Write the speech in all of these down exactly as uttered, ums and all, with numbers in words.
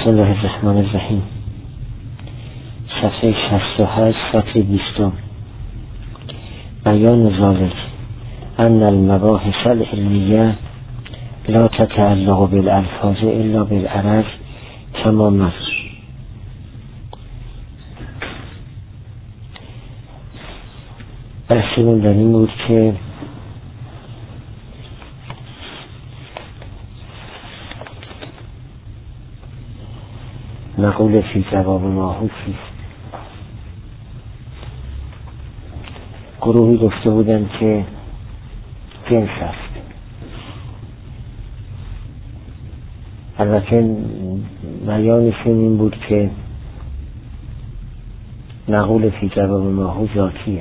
بسم الله الرحمن الرحیم. صفحه شصت و هشت، سطر بیستم. بیان ذالک ان المباحث العلمیه لا تتعلق بالالفاظ الا بالعرض کما مر. بحثمون در این بود که مقوله فی جواب ماهو چیست. گروهی گفته بودن که جنس است. البته بیانشون این بود که مقوله فی جواب ماهو ذاتیه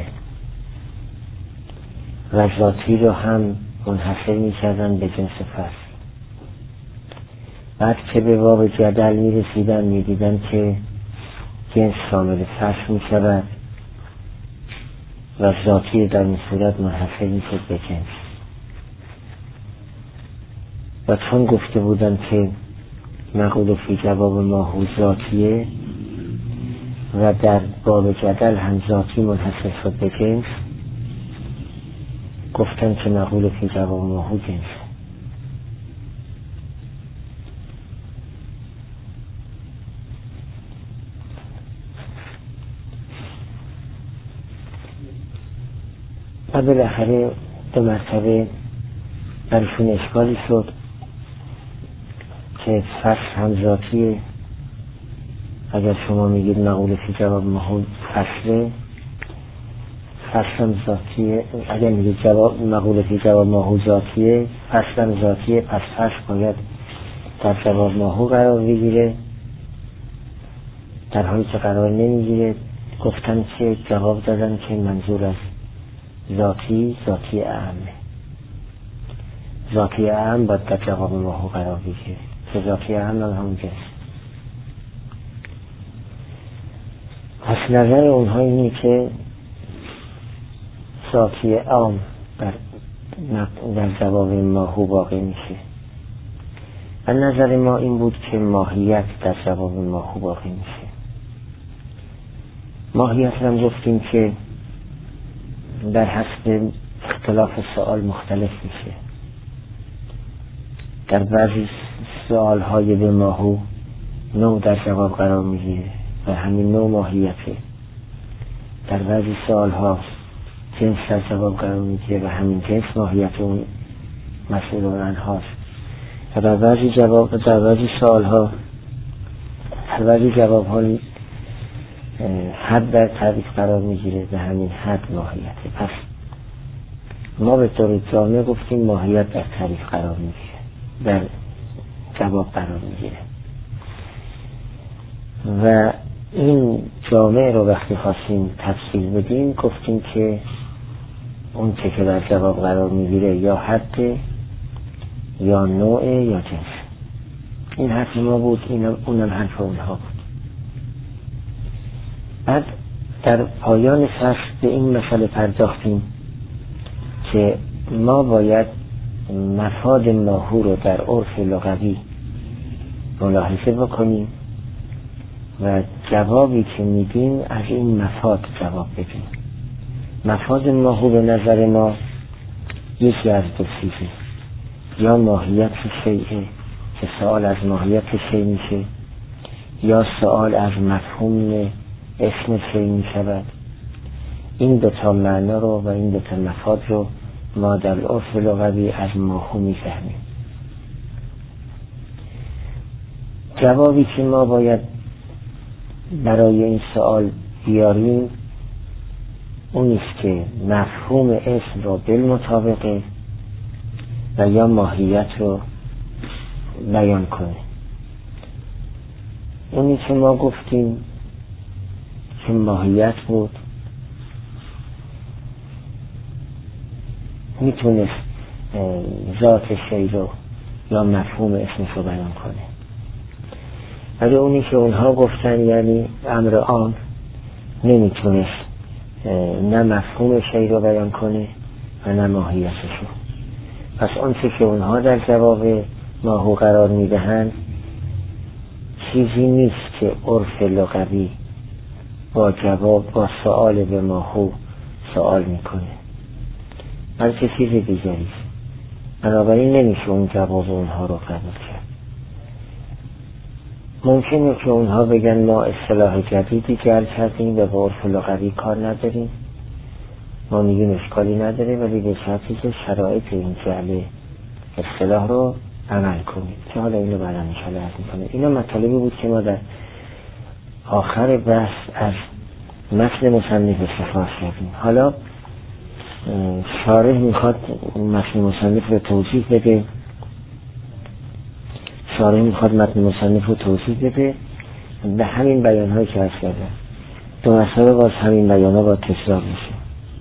و ذاتی رو هم منحصر می کردن به جنس فصل. بعد که به باب جدل می رسیدن می دیدن که جنس شامل فصل می شود و ذاتی در این صورت منحصر می شد به جنس. و چون گفته بودن که مقوله فی جواب ماهو ذاتیه و در باب جدل هم ذاتی منحصر شد به جنس، گفتن که مقوله فی جواب ماهو جنس. و بالاخره دو مرتبه برشون اشکالی شد که فصل هم ذاتیه. اگر شما میگید مقوله فی جواب ماهو فصله، فصل هم ذاتیه. اگر میگید جواب مقوله فی جواب ماهو ذاتیه، فصل هم ذاتیه، پس فصل باید در جواب ماهو قرار بگیره، در حالی که قرار نمیگیره. گفتن که جواب دادن که منظور از ذاتی ذاتی اعمه. ذاتی اعم باید در جواب ماهو قرار بگیره که ذاتی اعم هم همون جنس. پس نظر اونها اینه که ذاتی اعم در, در جواب ماهو واقع میشه و نظر ما این بود که ماهیت در جواب ماهو واقع میشه. ماهیت هم گفتیم که در حسب اختلاف سوال مختلف میشه. در بعضی سوال های به ماهو نوع در جواب قرار میگیره و همین نوع ماهیته. در بعضی سوال ها جنس در جواب قرار میگیره و همین جنس ماهیت اون مسئول عنهاست. و در بعضی جواب در بعضی سوال ها در بعضی جواب ها حد در تعریف قرار میگیره و همین حد ماهیته. پس ما به طور جامع گفتیم ماهیت در تعریف قرار میگیره، در جواب قرار میگیره. و این جامع رو وقتی خواستیم تفصیل بدیم گفتیم که اون چه که در جواب قرار میگیره یا حد یا نوع یا جنس. این حرف ما بود، این اونم حرف اونها بود. بعد در پایان فصل به این مسئله پرداختیم که ما باید مفاد ماهو رو در عرف لغوی ملاحظه بکنیم و جوابی که میدیم از این مفاد جواب بدیم. مفاد ماهو به نظر ما یکی از دو چیزه: یا ماهیت شیئه که سوال از ماهیت شیء میشه، یا سوال از مفهوم اسم شیء می شود. این دو تا معنا رو و این دو تا مفاد رو ما در عرف لغوی از ماهو می فهمیم. جوابی که ما باید برای این سوال بیاریم اونیست که مفهوم اسم رو بالمطابقه و یا ماهیت رو بیان کنه. اونی که ما گفتیم که ماهیت بود میتونست ذات شیء رو یا مفهوم اسمش رو بیان کنه. ولی اونی که اونها گفتن یعنی امر عام نمیتونست نه مفهوم شیء رو بیان کنه و نه ماهیتش رو. پس اون چه که اونها در جواب ماهو قرار میدهند چیزی نیست که عرف لغوی با جواب با سؤال به ماهو سؤال میکنه، بلکه چیز دیگری است. بنابراین نمیشه اون جواب اونها رو قبول کرد. ممکنه که اونها بگن ما اصطلاح جدیدی جعل کردیم و با عرف لغوی کار نداریم، ما میگیم اشکالی نداره، ولی به شرطی که شرایط این جعل اصطلاح رو عمل کنیم که حالا اینو بعدا انشاءالله عرض میکنه. اینا مطالبی بود که ما در آخر بحث از متن مصنف استفاده کردیم. حالا شارح میخواد متن مصنف رو توضیح بده، شارح میخواد متن مصنف رو توضیح بده به همین بیانهایی که عرض کردم. دو مسئله باز همین بیانها با تکرار میشه.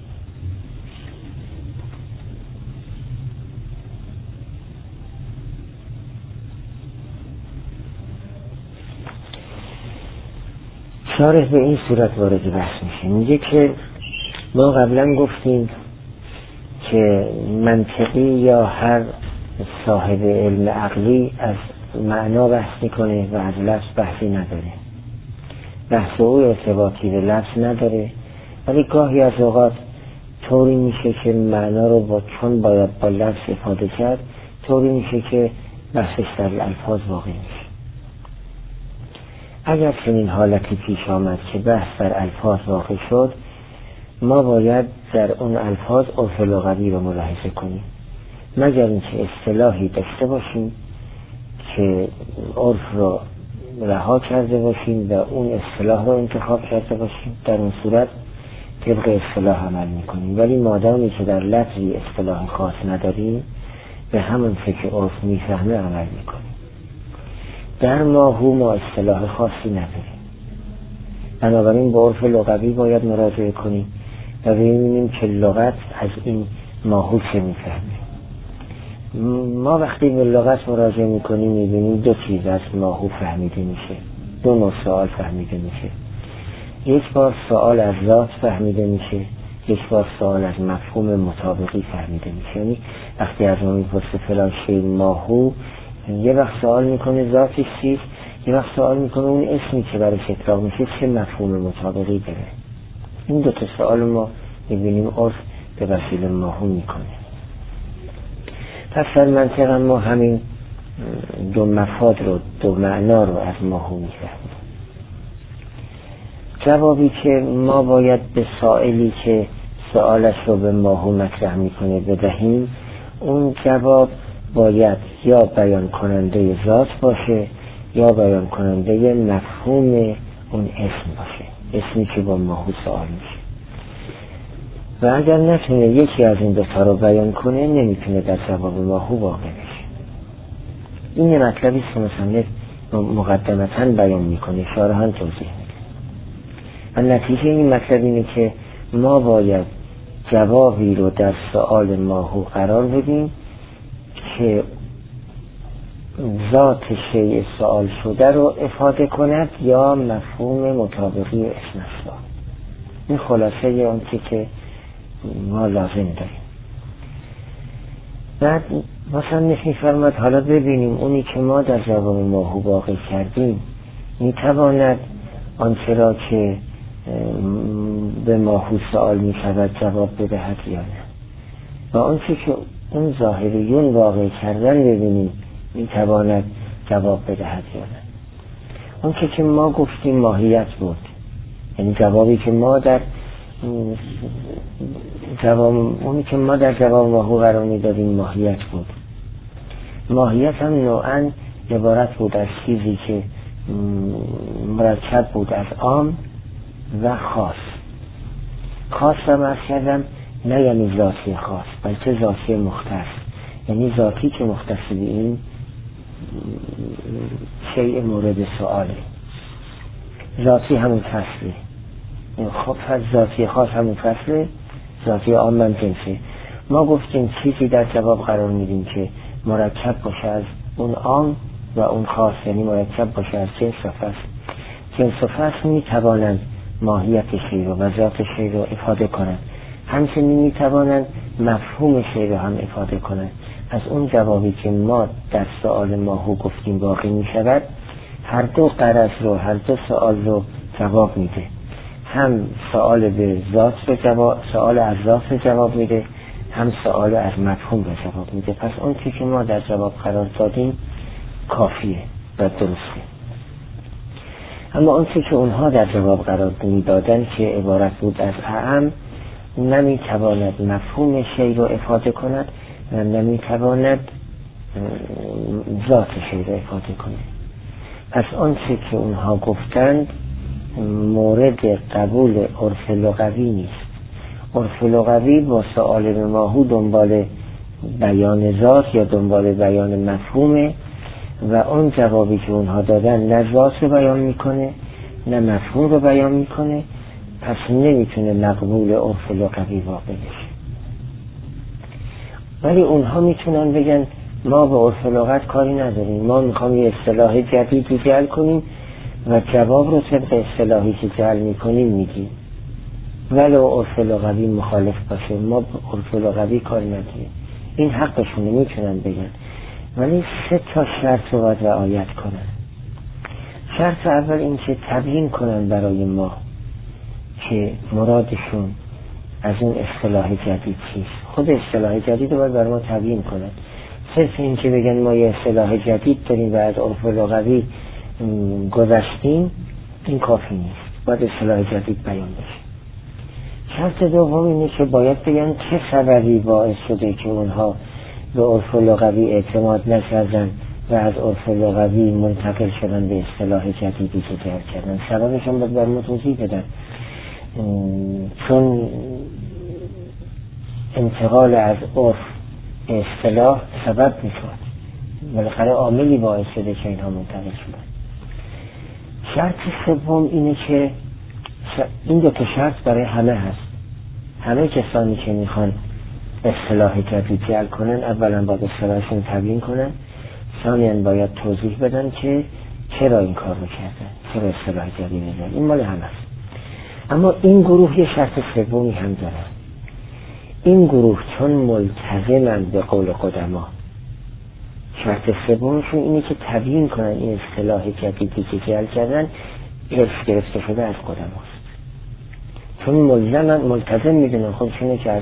شارح به این صورت وارد بحث میشه، میگه که ما قبلا گفتیم که منطقی یا هر صاحب علم عقلی از معنا بحث میکنه و از لفظ بحثی نداره، بحث او ارتباطی به لفظ نداره، ولی گاهی از اوقات طوری میشه که معنا رو با چون باید با لفظ افاده کرد، طوری میشه که بحثش در الفاظ واقع میشه. اگر چنین حالتی پیش آمد که بحث در الفاظ واقع شد، ما باید در اون الفاظ عرف لغوی رو ملاحظه کنیم، مگر اینکه اصطلاحی داشته باشیم که عرف رو رها کرده باشیم و اون اصطلاح رو انتخاب کرده باشیم، در اون صورت طبق اصطلاح عمل میکنیم. ولی مادامی که در لفظی اصطلاح خاص نداریم، به همون که عرف میفهمه عمل میکنیم. در ماهو ما اصطلاح خاصی نداریم، بنابراین با عرف لغوی باید مراجعه کنیم و ببینیم که لغت از این ماهو چه میفهمه. ما وقتی به لغت مراجعه میکنیم میبینیم دو چیز از ماهو فهمیده میشه، دو نوع سوال فهمیده میشه. یک بار سوال از ذات فهمیده میشه، یک بار سوال از مفهوم مطابقی فهمیده میشه. یعنی وقتی از ما میپرسه فلان شی ماهو، یه وقت سوال میکنه ذاتش چیست، یه وقت سوال میکنه اون اسمی که برای اطلاق میشه چه مفهوم مطابقی داره. این دو تا سوال ما میبینیم عرف به وسیله ماهو میکنه. پس در منطق ما همین دو مفاد رو، دو معنا رو از ماهو میفهمیم. جوابی که ما باید به سائلی که سوالش رو به ماهو مطرح میکنه بدهیم، اون جواب باید یا بیان کننده ذات باشه یا بیان کننده مفهوم اون اسم باشه، اسمی که با ماهو سوال میشه. و اگر نتونه یکی از این دوتا رو بیان کنه، نمیتونه در جواب ماهو واقع بشه. این یه مطلبی که مصنف مقدمتاً بیان میکنه، شارحان توضیح میده. و نتیجه این مطلب اینه که ما باید جوابی رو در سؤال ماهو قرار بدیم که ذات شیء سؤال شده رو افاده کند یا مفهوم مطابقی اسم اصلا. این خلاصه اون که ما لازم داریم. بعد مثلا میفرماد حالا ببینیم اونی که ما در جواب ماهو واقع کردیم میتواند آنچه را که به ماهو سؤال میشود جواب بدهد یا نه، و آنچه که اون ظاهریون واقع کردن ببینیم میتواند جواب بدهد یا نه. آنچه که ما گفتیم ماهیت بود، یعنی جوابی که ما در جواب اونی که ما در جواب ماهو قرار میدادیم ماهیت بود. ماهیت هم نوعاً عبارت بود از چیزی که مرکب بود از عام و خاص. خاص هم از کردم نه یعنی ذاتی خاص، بلکه ذاتی مختص، یعنی ذاتی که مختص به این شیء مورد سؤاله. ذاتی همون فصله، خب از ذاتی خاص همون فصله، ذاتی عام من جنسه. ما گفتیم چیزی در جواب قرار میدیم که مرکب باشه از اون عام و اون خاص، یعنی مرکب باشه از جنس و فصل. جنس و فصل میتوانند ماهیت شیء و ذات شیء رو افاده کنند، همچنین میتوانند مفهوم شیء رو هم افاده کنند. از اون جوابی که ما در سؤال ماهو گفتیم واقع میشود، هر دو غرض رو، هر دو سوال رو جواب میده. هم سوال به ذات رو جواب، سوال از ذات رو جواب میده، هم سوال از مفهوم رو جواب میده. پس اون چیزی که ما در جواب قرار دادیم کافیه و درسته. اما اون چیزی که اونها در جواب قرار میدادن که عبارت بود از اعم، نمیتواند مفهوم شیء رو افاده کند و نمیتواند ذات شیء رو افاده کنه. پس اون چیزی که اونها گفتند مورد قبول عرف لغوی نیست. عرف لغوی با سؤال ماهو دنبال بیان ذات یا دنبال بیان مفهومه و اون جوابی که اونها دادن نه ذات رو بیان میکنه نه مفهوم رو بیان میکنه، پس نمیتونه مقبول عرف لغوی واقع بشه. ولی اونها میتونن بگن ما به عرف لغت کاری نداریم، ما میخوام یه اصطلاح جدیدی جعل کنیم و جواب رو طبق اصطلاحی که جعل میکنیم میدیم، ولو عرف لغوی مخالف باشه ما به عرف لغوی کاری نداریم. این حقشونه، میتونن بگن. ولی سه تا شرط رو باید رعایت کنن. شرط اول این که تبیین کنن برای ما که مرادشون از اون اصطلاح جدید چیست. خود اصطلاح جدید رو باید برای ما تبیین کنن. صرف این که بگن ما یه اصطلاح جدید داریم و از عرف لغوی گذشتیم، این کافی نیست، باید اصطلاح جدید بیان بشه. شرط دوم اینه که باید بگن چه سببی باعث شده که اونها به عرف لغوی اعتماد نکردن و از عرف لغوی منتقل شدن به اصطلاح جدیدی که جعل کردن. سببشون باید بر ما توضیح بدن، چون انتقال از عرف به اصطلاح سبب میشود، بالاخره عاملی باعث شده که اینها منتقل شدن. شرط سوم اینه که این دو تا شرط برای همه هست. همه کسانی که میخوان اصطلاح جدید جعل کنن اولا باید اصطلاحشون تبیین کنن، ثانیاً باید توضیح بدن که چرا این کار رو کردن، چرا اصطلاح جدید میدن. این مال همه است. اما این گروه یه شرط سومی هم دارن. این گروه چون ملتزمن به قول قدما، شرط سومشون اینه که تبیین کنن این اصطلاح جدیدی که جعل کردن ارث گرفته شده از قدماست. چون ملزمن، ملتزم میدونن خودشونه که از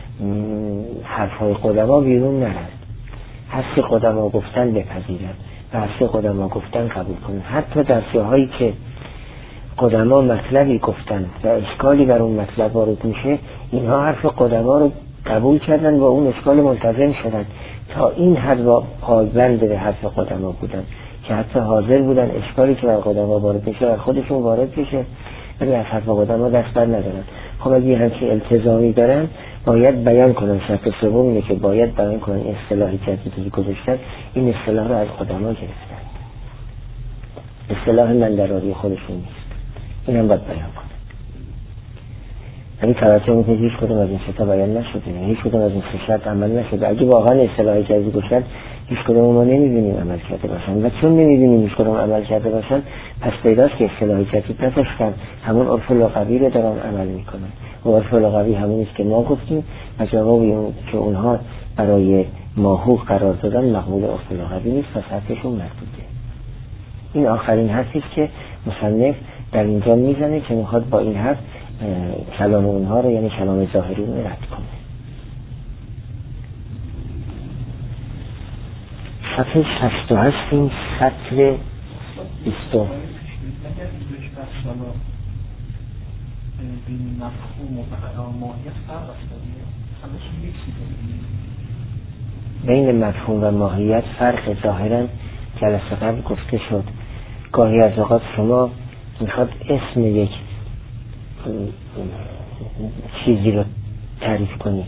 حرفهای قدما بیرون نرن، حرف قدما گفتن بپذیرن و حرف قدما گفتن قبول کنن. حتی در جاهایی که قدما مطلبی گفتن و اشکالی بر اون مطلب وارد میشه، اینها حرف قدما رو قبول کردن و اون اشکال ملتزم شدن. تا این حد پایبند به حرف قدما بودن که حتی حاضر بودن اشکالی که بر قدما وارد میشه بر خودشون وارد بشه، ولی از حرف قدما دست بر ندارن. خب اگه همچین التزامی دارن باید بیان کنن. شرط سوم اینه که باید بیان کنن اصطلاح جدیدی گذاشتن این اصطلاح رو از قدما گرفتن، اصطلاح مندراری خودشون نیست. این هم باید بیان کنن. ولی توجه میکنه هیچ کدوم از این ستا بیان نشده، هیچ کدوم از این سه شرط عمل نشده. اگه واقعا اصطلاح جدیدی گذاشتن هیچ کدوم ما نمیبینیم عمل کرده باشن، و چون نمیبینیم هیچ کدوم عمل کرده باشن پس پیداست که اصطلاح جدید نداشتن، همون عرف لغوی رو دارن عمل میکنن. و عرف لغوی همونیست که ما گفتیم و جوابی که اونها برای ماهوق قرار دادن مقبول عرف لغوی نیست، پس حرفشون مردوده. این آخرین حرفی که مصنف در اینجا میزنه که میخواد با این حرف کلام اونها رو، یعنی کلام ظاهری رو رد کنه. صفحه شصت و هشت این سطر بیستم. بین مفهوم و ماهیت فرق است. بین مفهوم و ماهیت فرق ظاهرا جلسه قبل گفته شد. گاهی از اوقات شما میخواد اسم یک چیزی رو تعریف کنید،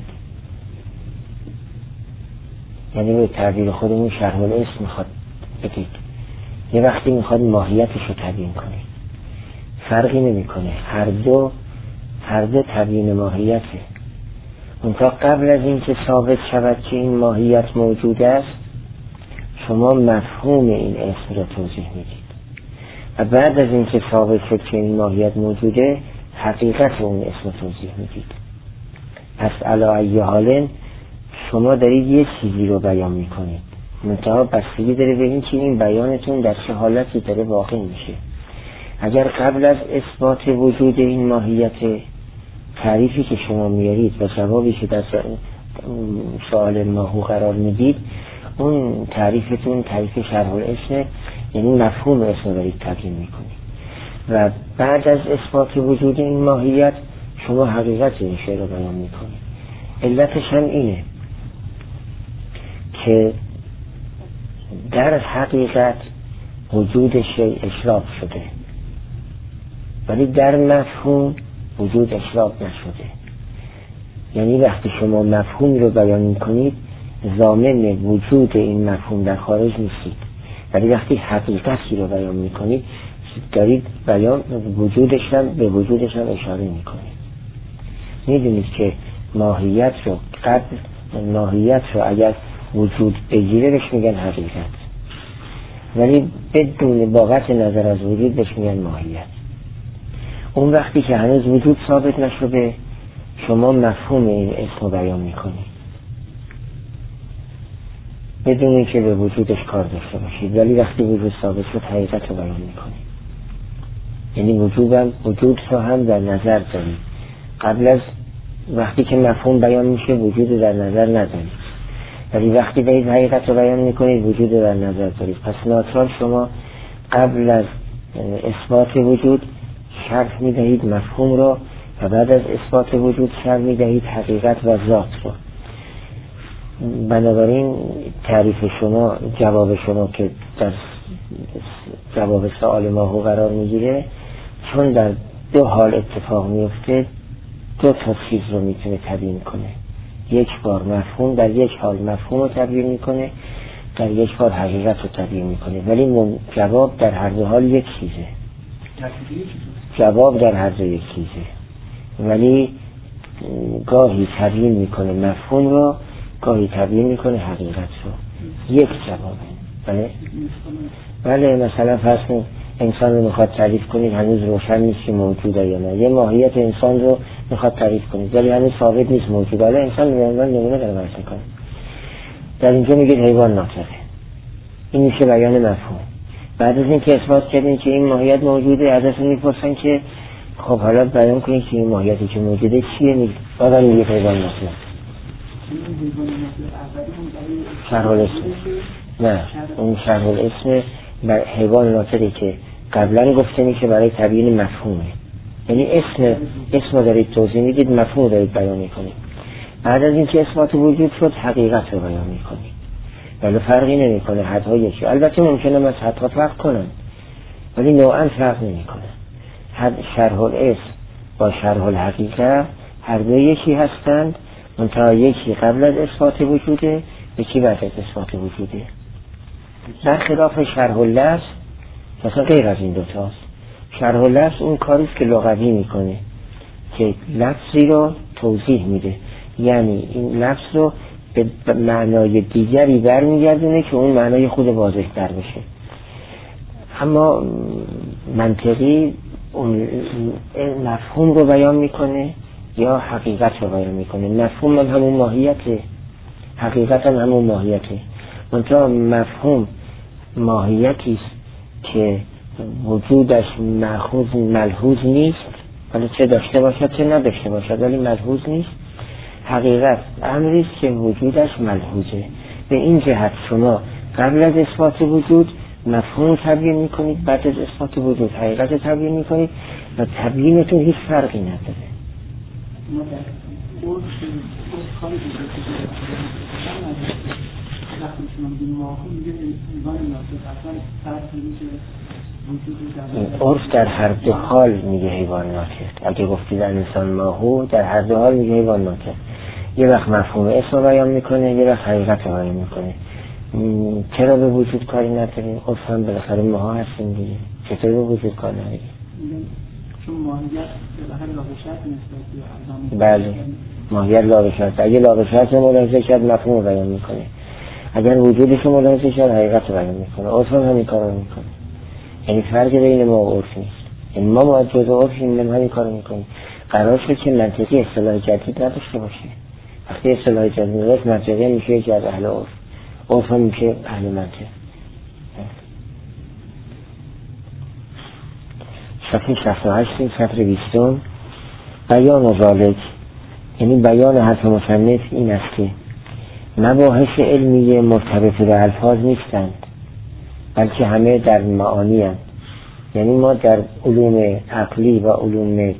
یعنی به تعبیر خودمون شرح الاسم میخواد بگید، یه وقتی میخواد ماهیتش رو تبیین کنید. فرقی نمیکنه، هر دو هر دو تبیین ماهیته. اونتا قبل از اینکه ثابت شود که این ماهیت موجود است شما مفهوم این اسم رو توضیح میدید و بعد از اینکه ثابت شد که این ماهیت موجوده حقیقت اون اسم رو توضیح میدید. پس علی ای حال شما دارید یه چیزی رو بیان میکنید منتها بستگی داره به این که این بیانتون در چه حالتی داره واقع میشه. اگر قبل از اثبات وجود این ماهیت، تعریفی که شما میارید و جوابی که در سوال ماهو قرار میدید، اون تعریفتون تعریف شرح الاسم، یعنی مفهوم اسم دارید تبیین میکنید و بعد از اثبات وجود این ماهیت شما حقیقت این شیء رو بیان میکنید. علتش هم اینه که در حقیقت وجود شیء اشراف شده، ولی در مفهوم وجود اشراف نشده. یعنی وقتی شما مفهوم رو بیان میکنید ضامن وجود این مفهوم در خارج نیستید، ولی وقتی حقیقتی رو بیان میکنید دارید بیان وجودش هم به وجودش هم اشاره میکنید. میدونید که ماهیت رو قبل ماهیت رو اگر وجود بگیره بهش میگن حقیقت، ولی بدون با قطع نظر از وجود بهش میگن ماهیت. اون وقتی که هنوز وجود ثابت نشده شما مفهوم این اسم رو بیان میکنید بدون اینکه به وجودش کار داشته باشید، ولی وقتی وجود ثابت شد حقیقت رو بیان میکنید. یعنی وجودم وجود رو هم در نظر دارید. قبل از وقتی که مفهوم بیان میشه وجود رو در نظر ندارید، ولی وقتی به حقیقت رو بیان میکنید وجود رو در نظر دارید. پس ناچار شما قبل از اثبات وجود شرح میدهید مفهوم رو و بعد از اثبات وجود شرح میدهید حقیقت و ذات رو. بنابراین تعریف شما، جواب شما که در جواب سوال ماهو قرار میگیره، چون در دو حال اتفاق میفته دو تا چیز رو میتونه تبیین کنه. یک بار مفهوم در یک حال مفهوم رو تبیین میکنه، در یک بار حقیقت رو تبیین میکنه، ولی جواب در هر دو حال یک چیزه. جواب در هر دو یک چیزه، ولی گاهی تبیین میکنه مفهوم رو، گاهی تبیین میکنه حقیقت رو. یک جوابه. بله بله مثلا فرض کنید انسان رو میخواد تعریف کنید، هنوز روشن نیست که موجوده یا نه. یه ماهیت انسان رو میخواد تعریف کنید ولی هنوز ثابت نیست موجوده. حالا انسان به عنوان نمونه داره بحث میکنه، در اینجا میگید حیوان ناطقه. این میشه بیان مفهوم. بعد از اینکه اثبات کردین که این ماهیت موجوده، ازتون میپرسن که خب حالا بیان کنید که این ماهیتی که موجوده چیه؟ میگید بعد میگید حیوان ناطقه. شرح الاسم نه، اون شرح الاسم بر حیوان ناطقی که قبلا گفته میشه برای تبیین مفهومه. یعنی اسم اسم دارید توضیح میدید، مفهوم دارید بیان میکنید. بعد از اینکه اثبات وجود شد حقیقت رو بیان میکنید، ولی فرقی نمیکنه حدها یکی. البته ممکنه از حدها فرق کنن ولی نوعا فرق نمیکنه. حد شرح الاسم با شرح الحقیقه هر دو یکی هستند، منتها یکی قبل از اثبات وجوده، یکی بعد از اثبات وجوده. در خلاف شرح اللفظ مثلا غیر از این دوتاست. شرح اللفظ اون کاریست که لغوی میکنه، که لفظی رو توضیح میده، یعنی این لفظ رو به معنای دیگری برمیگردونه که اون معنای خود واضح تر بشه. اما منطقی اون مفهوم رو بیان میکنه یا حقیقت رو بیان میکنه. مفهوم هم همون ماهیته، حقیقت هم همون ماهیته. منتها مفهوم ماهیتی است که وجودش مأخوذ ملحوظ نیست، ولی چه داشته باشد چه نداشته باشد ولی ملحوظ نیست. حقیقت امری است که وجودش ملحوظه. به این جهت شما قبل از اثبات وجود مفهوم تبیین میکنید، بعد از اثبات وجود حقیقت تبیین میکنید و تبیینتون هیچ فرقی نداره. عرف در هر دو حال میگه حیوان ناطق. اگه گفتید انسان ماهو، در هر دو حال میگه حیوان ناطق. یه وقت مفهوم اسم بیان میکنه، یه وقت حقیقت بیان میکنه. چرا به وجود کاری نداریم؟ عرف هم بالاخره ماها هستیم دیگه، چطور به وجود کار نداریم؟ چون ماهیت بالاخره لابشت نیست. بله ماهیت لابشت. اگه لابشت ملاحظه کرد مفهوم بیان میکنه، اگر وجودش رو ملاحظه کرد حقیقت رو بیان میکنه. عرف هم همین کار رو میکنه. یعنی فرق بین ما و عرف نیست. یعنی ما باید جزء عرف این همین کار رو میکنیم. قرار شد که منطقی اصطلاح جدید نداشته باشه. وقتی اصطلاح جدید نداشت منطقی میشه یکی از اهل عرف. عرف میشه اهل منطق. صفحه شصت و هشت سطر بیستم. بیان ذالک، یعنی بیان حرف مصنف این است که مباحث علمی مرتبط به الفاظ نیستند، بلکه همه در معانی هستند. یعنی ما در علوم عقلی و علوم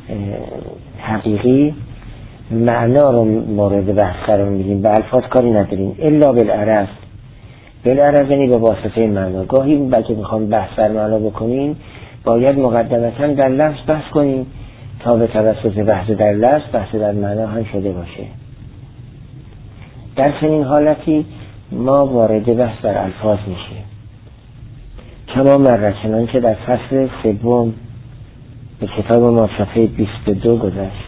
حقیقی معنا رو مورد بحث قرار میدیم، به الفاظ کاری نداریم. الا بالعرض، بالعرض یعنی به واسطه معنا. گاهی بلکه میخوام بحث بر معنا بکنیم باید مقدمتا در لفظ بحث کنیم تا به توسط بحث در لفظ بحث در معنا هم شده باشه. در چنین حالتی ما وارد بحث بر الفاظ میشه. کما مره، چنانچه در فصل سوم به کتاب ما صفحه بیست و دو گذشت.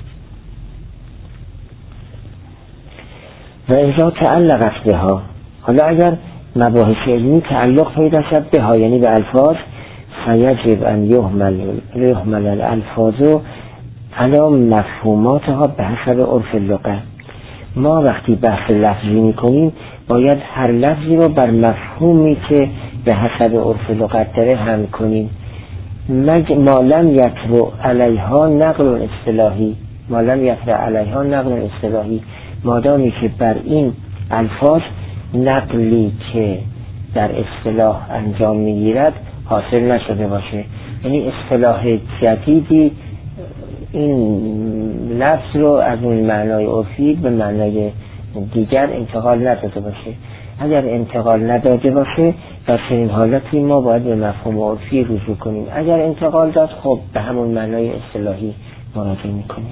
و اذا تعلقت بها، حالا اگر مباحث علمی تعلق پیدا شد بها یعنی به الفاظ، فیجب ان یحمل یحمل الالفاظ علی مفهوماتها به حسب عرف اللغة. ما وقتی بحث لفظی میکنیم باید هر لفظی رو بر مفهومی که به حسب عرف لغت داره هم کنیم. مج ما لم یطرأ علیها نقل اصطلاحی، ما لم یطرأ علیها نقل اصطلاحی، مادامی که بر این الفاظ نقلی که در اصطلاح انجام میگیرد حاصل نشده باشه. یعنی اصطلاح جدیدی این لفظ رو از اون معنای عرفی به معنای دیگر انتقال نداده باشه. اگر انتقال نداده باشه در چنین حالتی ما باید به مفهوم عرفی رجوع کنیم. اگر انتقال داد خب به همون معنای اصطلاحی مراجعه میکنیم.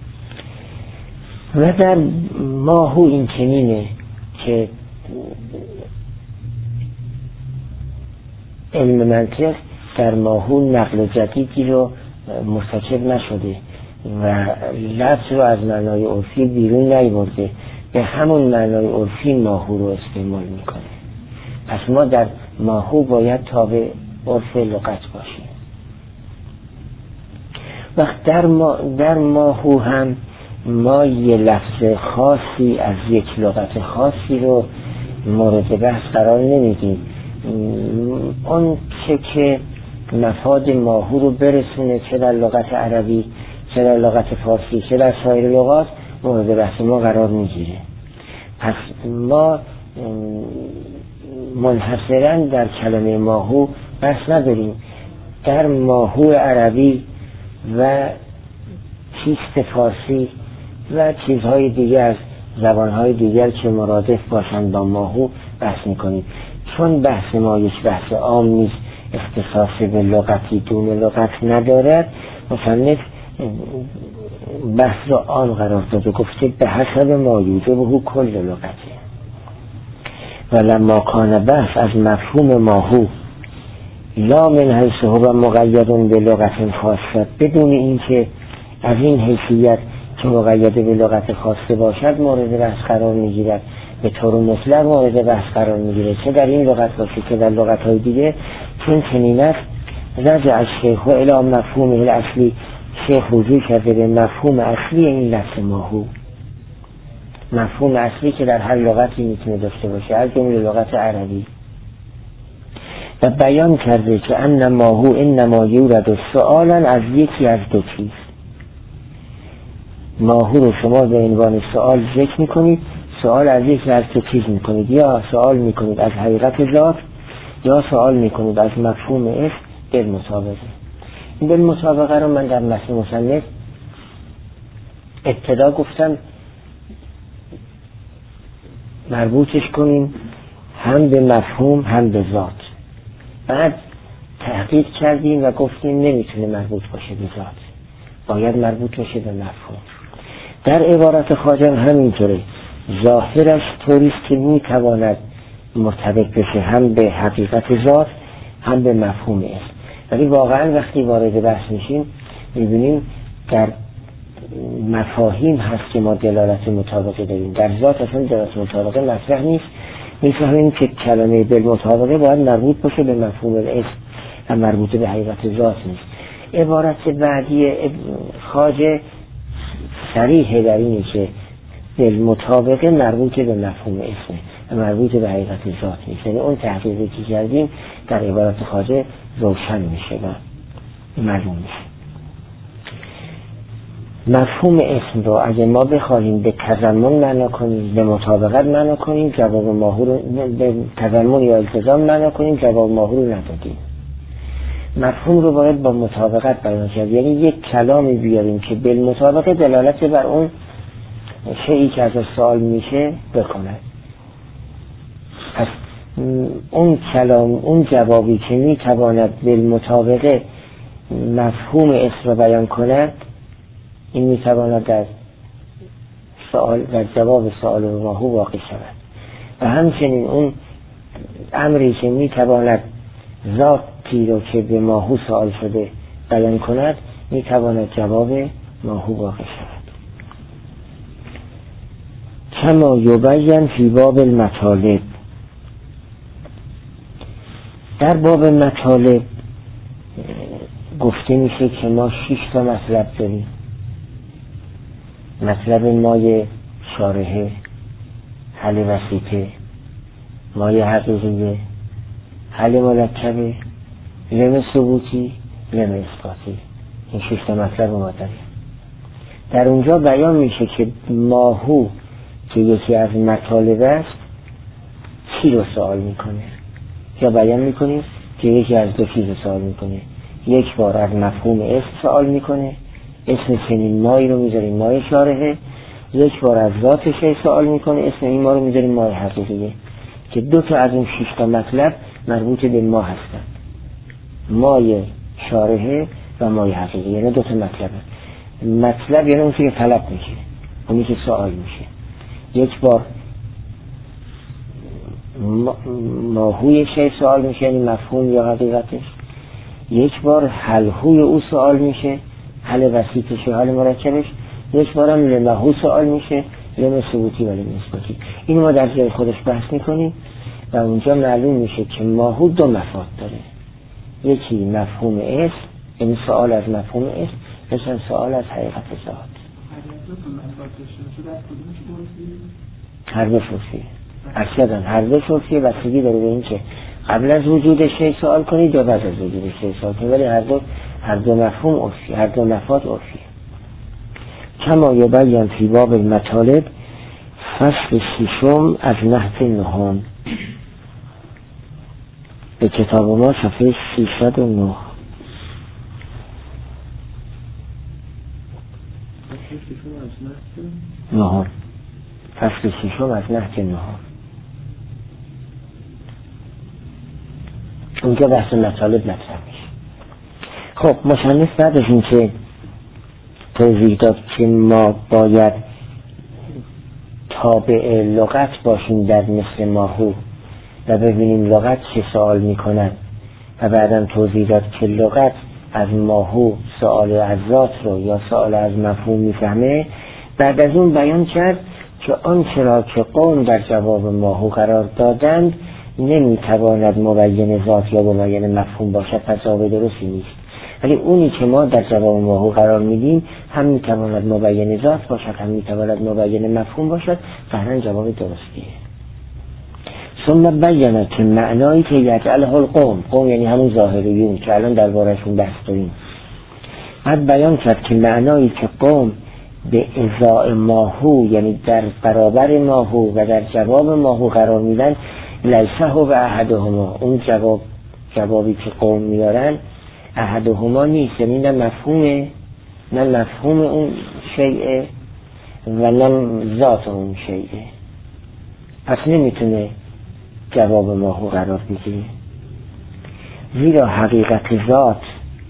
و در ماهو این چنینه که علم منطق در ماهو نقل جدیدی رو مرتکب نشده و لفظ رو از معنای عرفی بیرون نیورده، به همون معنای عرفی ماهو رو استعمال میکنه. پس ما در ماهو باید تابع عرف لغت باشیم. وقت در, ما در ماهو هم ما یه لفظ خاصی از یک لغت خاصی رو مورد بحث قرار نمیدیم. اون چه که مفاد ماهو رو برسونه، چه در لغت عربی چه در لغت فارسی چه در سایر لغات، مورد بحث ما قرار میگیره. پس ما منحصرا در کلمه ماهو بحث نداریم. در ماهو عربی و چیست فارسی و چیزهای دیگر، زبانهای دیگر که مرادف باشند با ماهو بحث میکنیم. چون بحث ما یک بحث عام نیست، اختصاص به لغتی دون لغت ندارد، مصنف بحث را آن قرار داده، گفته به حسب ما یوجبه کل لغتی. و لما کان بحث از مفهوم ماهو لا من حیث هو مقید به لغت خاصه، بدون اینکه از این حیثیت که مقید به لغت خاصه باشد مورد بحث قرار میگیرد، به طور مطلق مورد بحث قرار میگیره، چه در این لغت باشه که در لغت های دیگه. چون چنین است رجع الشیخ و الی مفهوم الاصلی، شیخ رجوع کرده به مفهوم اصلی این لفظ ماهو، مفهوم اصلی که در هر لغتی میتونه داشته باشه از جمله لغت عربی، و بیان کرده که ان ماهو انما یورد سؤالا از یکی از دو چیز. ماهو رو شما به عنوان سؤال ذکر میکنید، سؤال از یکی از دو چیز میکنید، یا سؤال میکنید از حقیقت ذات یا سؤال میکنید از مفهوم اسم بالمطابقه. این بالمطابقه رو من در متن مصنف ابتدا گفتم مربوطش کنیم هم به مفهوم هم به ذات، بعد تحقیق کردیم و گفتیم نمیتونه مربوط باشه به ذات، باید مربوط باشه به مفهوم. در عبارت خواجه همینطوره، ظاهرش طوریست که میتواند مرتبط بشه هم به حقیقت ذات هم به مفهوم است، ولی واقعا وقتی وارد بحث میشیم میبینیم در مفاهیم هست که ما دلالت مطابقه داریم، در ذات اصلا دلالت مطابقه مطرح نیست. میفهمیم که کلمه بالمطابقه باید مربوط باشه به مفهوم الاسم و مربوط به حقیقت ذات نیست. عبارت بعدی خواجه صریحه در اینه که بالمطابقه مربوط به مفهوم اسمه، مربوط به حقیقت ذات نیست. یعنی اون تحقیقی که کردیم در عبارت خواجه روشن میشه و معلوم میشه. مفهوم اسم رو اگه ما بخواهیم به تضمن معنا کنیم، به مطابقت معنا کنیم، جواب ماهو رو به تضمن یا التزام معنا کنیم، جواب ماهو رو ندادیم. مفهوم رو باید با مطابقت بیان کرد، یعنی یک کلامی بیاریم که بالمطابقه دلالت بر اون شیئی که از سوال میشه بکنه. پس اون کلام، اون جوابی که میتواند بالمطابقه مفهوم اسم رو بیان کند، این میتواند در سوال در جواب سوال ماهو واقع شود. و همچنین اون امری که میتواند ذاتی رو که به ماهو سوال شده بیان کند میتواند جواب ماهو واقع شود. کما یبین فی باب المطالب، در باب مطالب گفته میشه که ما شش تا مطلب داریم. مطلب مایه شارحه، حل وسیطه، مایه حقیقیه، حل مرکبه، لم ثبوتی، لم اثباتی. این شش تا مطلب ما داریم. در اونجا بیان میشه که ماهو که یکی از مطالب است چی رو سوال میکنه، یا بیان میکنیم که یکی از دو چیز سوال میکنه. یک بار از مفهوم اسم سوال میکنه، اسم چنین مایی رو میذاریم مای شارحه. یک بار از ذات شی سوال میکنه، اسم این ما رو میذاریم مای حقیقیه، که دو تا از اون شش تا مطلب مربوط به ما هستن، مای شارحه و مای حقیقی. یعنی دو تا مطلب هست. مطلب یعنی اون که طلب میشه، اونی که سوال میشه. یک بار ماهوی شی سوال میشه، یعنی مفهوم یا حقیقتش. یک بار حلهوی او سوال میشه، حل وسیطش و حل مرکبش. یک بار هم لمهو سوال میشه، لم ثبوتی و لم اثباتی. این ما در جای خودش بحث میکنیم و اونجا معلوم میشه که ماهو دو مفاد داره. یکی مفهوم اسم، یعنی سوال از مفهوم اسم، مثلا سوال از حقیقت ذات. هر دو شرطیه. اصلا هر دو شرطیه، بستگی داره به این که قبل از وجود شی سوال کنید یا بعد از وجود شی سوال کنید، ولی هر دو هر دو مفهوم عرفی، هر دو مفاد عرفی. کما یبین فی باب المطالب، فصل ششم از نحو نهم، به کتاب ما صفحه سیصد و نه. نهم، فصل ششم از نحو نهم. اونجا بحث مطالب مطرح میشه. خب مصنف بعد از این که توضیح داد که ما باید تابع لغت باشیم در مثل ماهو و ببینیم لغت چه سوال میکنن، و بعدم توضیح داد که لغت از ماهو سوال از ذات رو یا سوال از مفهوم میفهمه. بعد از اون بیان کرد که آنچه را که قوم در جواب ماهو قرار دادند نمیتواند مبین ذات یا مبین مفهوم باشد، پس جواب درستی نیست. ولی اونی که ما در جواب ماهو قرار میدیم هم میتواند مبین ذات باشد، هم میتواند مبین مفهوم باشد، فهرن جواب درستیه. ثم بیانه که معنایی که یجعله القوم، قوم یعنی همون ظاهریون که الان درباره‌شون بحث داریم، بعد بیان کرد که معنایی که قوم به ازاء ماهو یعنی در برابر ماهو و در جواب ماهو قرار میدن، لیسه و احدهما، اون جواب جوابی که قوم میارن احدهما نیست، یعنی نه مفهومه نه مفهوم اون شیء و نه ذات اون شیء، پس نمیتونه جواب ماهو قرار بگیره. زیرا حقیقت ذات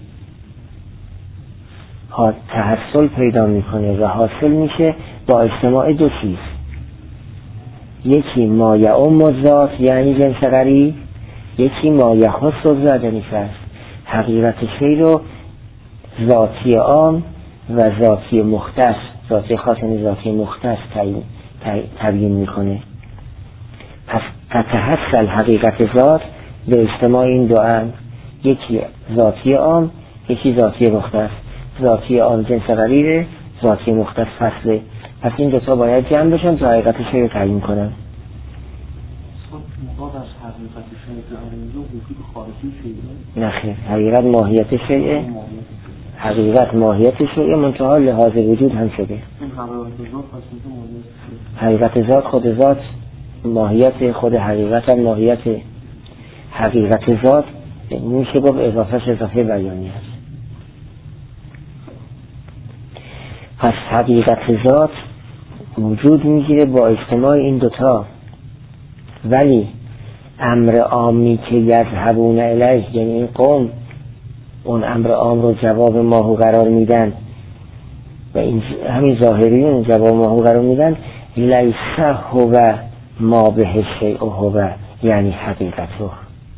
ها تحصل پیدا میکنه و حاصل میشه با اجتماع دو چیز، یکی ما یعم ذات یعنی جنس غریب، یکی ما یخص ذات یعنی فرد. حقیقت شی رو ذاتی عام و ذاتی مختص، ذاتی خاص یعنی ذاتی مختص تبیین میکنه. پس تتحصل حقیقت ذات به اجتماع این دو امر، یکی ذاتی عام یکی ذاتی مختص. ذاتی عام جنس غریبه، ذاتی مختص فصله. پس این دوتا باید جمع بشن تا حقیقت شی رو تعیین کنن. حقیقت شیء در اینجا وجود خارجی شیء؟ نه خیر، حقیقت ماهیت شیء، حقیقت ماهیت شیء منتها لحاظ وجود هم شده. این حقیقت ذات پس اینجا ماهیت شیء. حقیقت ذات خود ذات ماهیت خود حقیقت هم ماهیت حقیقت ذات میشه گفت اضافهش اضافه بیانی است. پس حقیقت ذات وجود میگیره با اجتماع این دوتا، ولی امر عامی که یذهبون الیه، یعنی این قوم اون امر عام رو جواب ماهو قرار میدن و این همین ظاهریون جواب ماهو قرار میدن، لیس هو ما به شیء هو، یعنی حقیقته.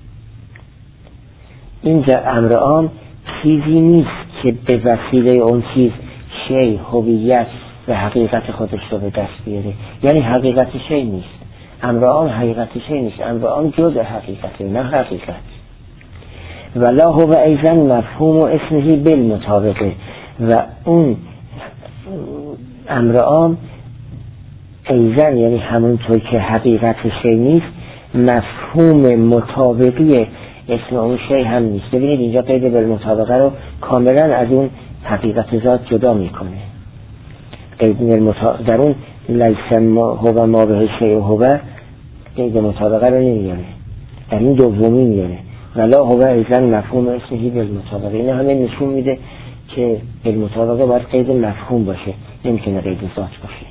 این امر عام چیزی نیست که به وسیله اون چیز شیء هویت و حقیقت خودش رو به دست بیاره، یعنی حقیقت شیء نیست. امر عام حقیقت شیء نیست، امر عام جزء حقیقته نه حقیقت. ولا هو ایضا مفهوم و اسمه بالمطابقه، و اون امر عام ایضا یعنی همونطور که حقیقت شیء نیست، مفهوم مطابقی اسم اون شیء هم نیست. ببینید اینجا قید بالمطابقه رو کاملا از اون حقیقت ذات جدا میکنه. قید بالمطابقه در اون لیس هو ما به شیء هو قید مطابقه رو نمیاره، در این دومی میاره. ولا هو ایضا مفهوم اسمه بالمطابقه. این همه نشون میده که بالمطابقه باید قید مفهوم باشه، نمیتونه قید ذات باشه.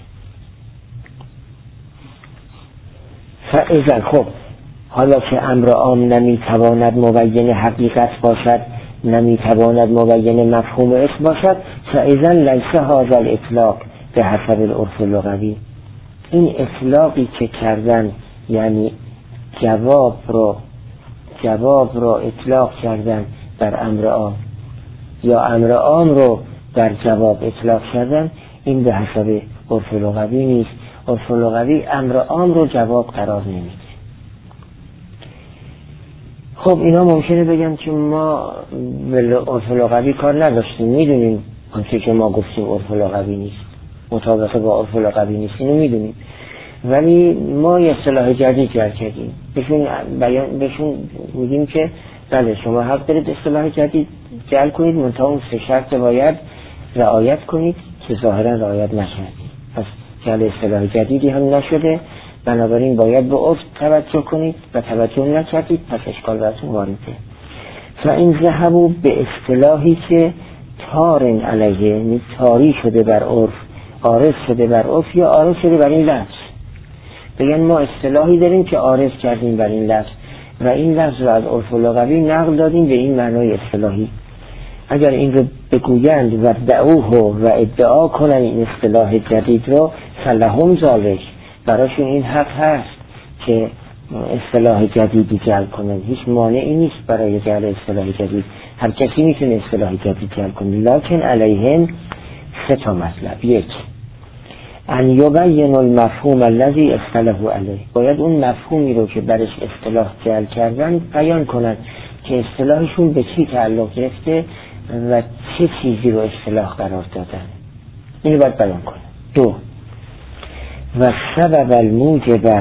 فاذا خب حالا که امر عام نمیتواند مبین حقیقت باشد، نمیتواند مبین مفهوم اسم باشد، فاذا لیس هذا الاطلاق به حسب العرف اللغوی. این اطلاقی که کردن، یعنی جواب رو جواب رو اطلاق کردن بر امر عام یا امر عام رو بر جواب اطلاق کردن، این به حسب عرف لغوی نیست. عرف لغوی امر عام رو جواب قرار نمیده. خب اینا ممکنه بگم که ما به عرف لغوی کار نداشتیم، میدونیم آنچه که ما گفتیم عرف لغوی نیست، مطابقه با عرف لغوی نیست، اینو میدونیم، ولی ما یه اصطلاح جدید جعل کردیم. بهشون بیان بهشون میگیم که بله شما حق دارید اصطلاح جدید جعل کنید، منتها اون سه شرط باید رعایت کنید که ظاهرا رعایت نکردید. پس جعل اصطلاح جدیدی هم نشده، بنابراین باید به عرف توجه کنید و توجه نکردید، پس اشکال براتون وارده. فاین ذهبوا به اصطلاحی که تارن علیه، یعنی تاری شده بر عرف، عارض شده بر عرف یا عارض شده بر این لفظ، بگن ما اصطلاحی داریم که عارض کردیم بر این لفظ و این لفظ رو از عرف لغوی نقل دادیم به این معنای اصطلاحی. اگر این رو بگویند و دعوه و ادعا کنن این اصطلاح جدید رو، فلهم ذالک، براشون این حق هست که اصطلاح جدیدی جعل کنن. هیچ مانعی نیست برای جعل اصطلاح جدید، هر کسی میتونه اصطلاح جدید جعل کنه، لکن علیهم سه تا مطلب. یک، ان یبین المفهوم الذی اصطلحوا علیه، باید اون مفهومی رو که برش اصطلاح جعل کردن بیان کنن که اصطلاحشون به چی تعلق گرفته و چه چیزی رو اصطلاح قرار دادن، اینو باید بیان کنن. دو، و سبب الموجب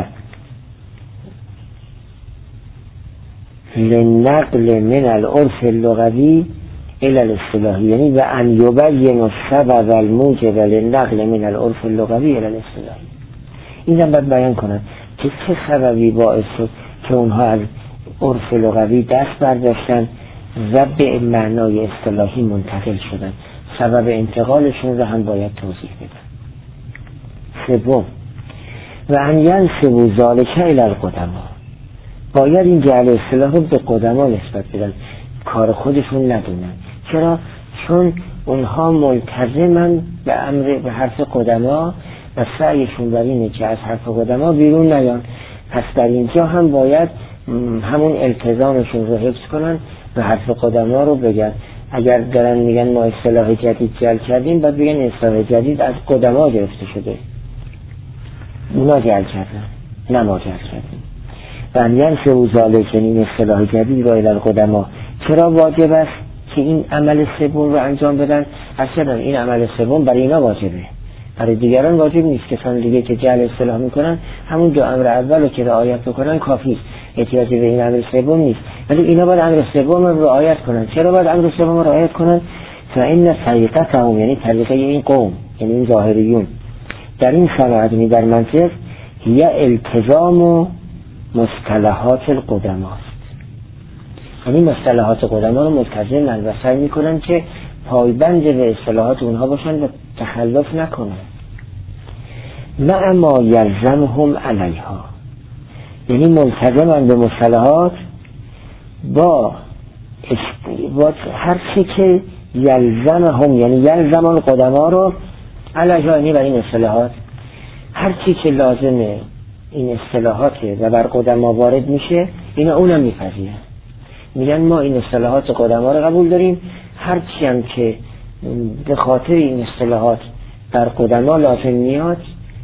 لنقل من العرف اللغوی الى الاصطلاحی، یعنی و ان یبین سبب الموجب لنقل من العرف اللغوی الى الاصطلاحی. این هم باید بیان کنن که چه سببی باعث شد که اونها از عرف لغوی دست برداشتن و به معنای اصطلاحی منتقل شدن، سبب انتقالشون رو هم باید توضیح بدن. سوم، و ان ینسبوا ذلک الی القدما، باید این جعل اصطلاح رو به قدما نسبت بدن، کار خودشون ندونن. چرا؟ چون اونها ملتزمن به امر به حرف قدما و سعیشون بر اینه که از حرف قدما بیرون نیان. پس در اینجا هم باید همون التزامشون رو حفظ کنن و حرف قدما رو بگن. اگر دارن میگن ما اصطلاح جدید جعل کردیم، باید بگن اصطلاح جدید از قدما گرفته شده، اونا جعل کردن نه ما جعل کردیم. و انیان سوزاله که این اصطلاح جدید را الی القدما. چرا واجب است که این عمل سوم رو انجام بدن؟ اصلا این عمل سوم برای اینا واجبه، برای دیگران واجب نیست. کسان دیگه که جعل اصطلاح میکنن همون دو امر اول رو که رعایت بکنن کافی. احتیاج به این امر سوم نیست، ولی اینا باید امر سوم رو رعایت کنن. چرا باید امر سوم رو رعایت کنن؟ فإن طریقتهم، یعنی طریقه این قوم، یعنی این ظاهریون در این صنعت، یعنی در منطق، هی التزام و مصطلحات القدما است. یعنی مصطلحات قدما رو ملتزمن و سعی میکنن که پایبند به اصطلاحات اونها باشن و تخلف نکنن. مع ما یلزمهم علیها، یعنی ملتزمن به مصطلحات با با هر چی که یلزمهم، یعنی یلزمان قدما رو علیها، یعنی بر این اصطلاحات هر چی که لازمه این اصطلاحاته و بر قدما وارد میشه اینا اونم میپذیرن. میگن ما این اصطلاحات قدما رو قبول داریم، هر چی هم که به خاطر این اصطلاحات بر قدما لازم میاد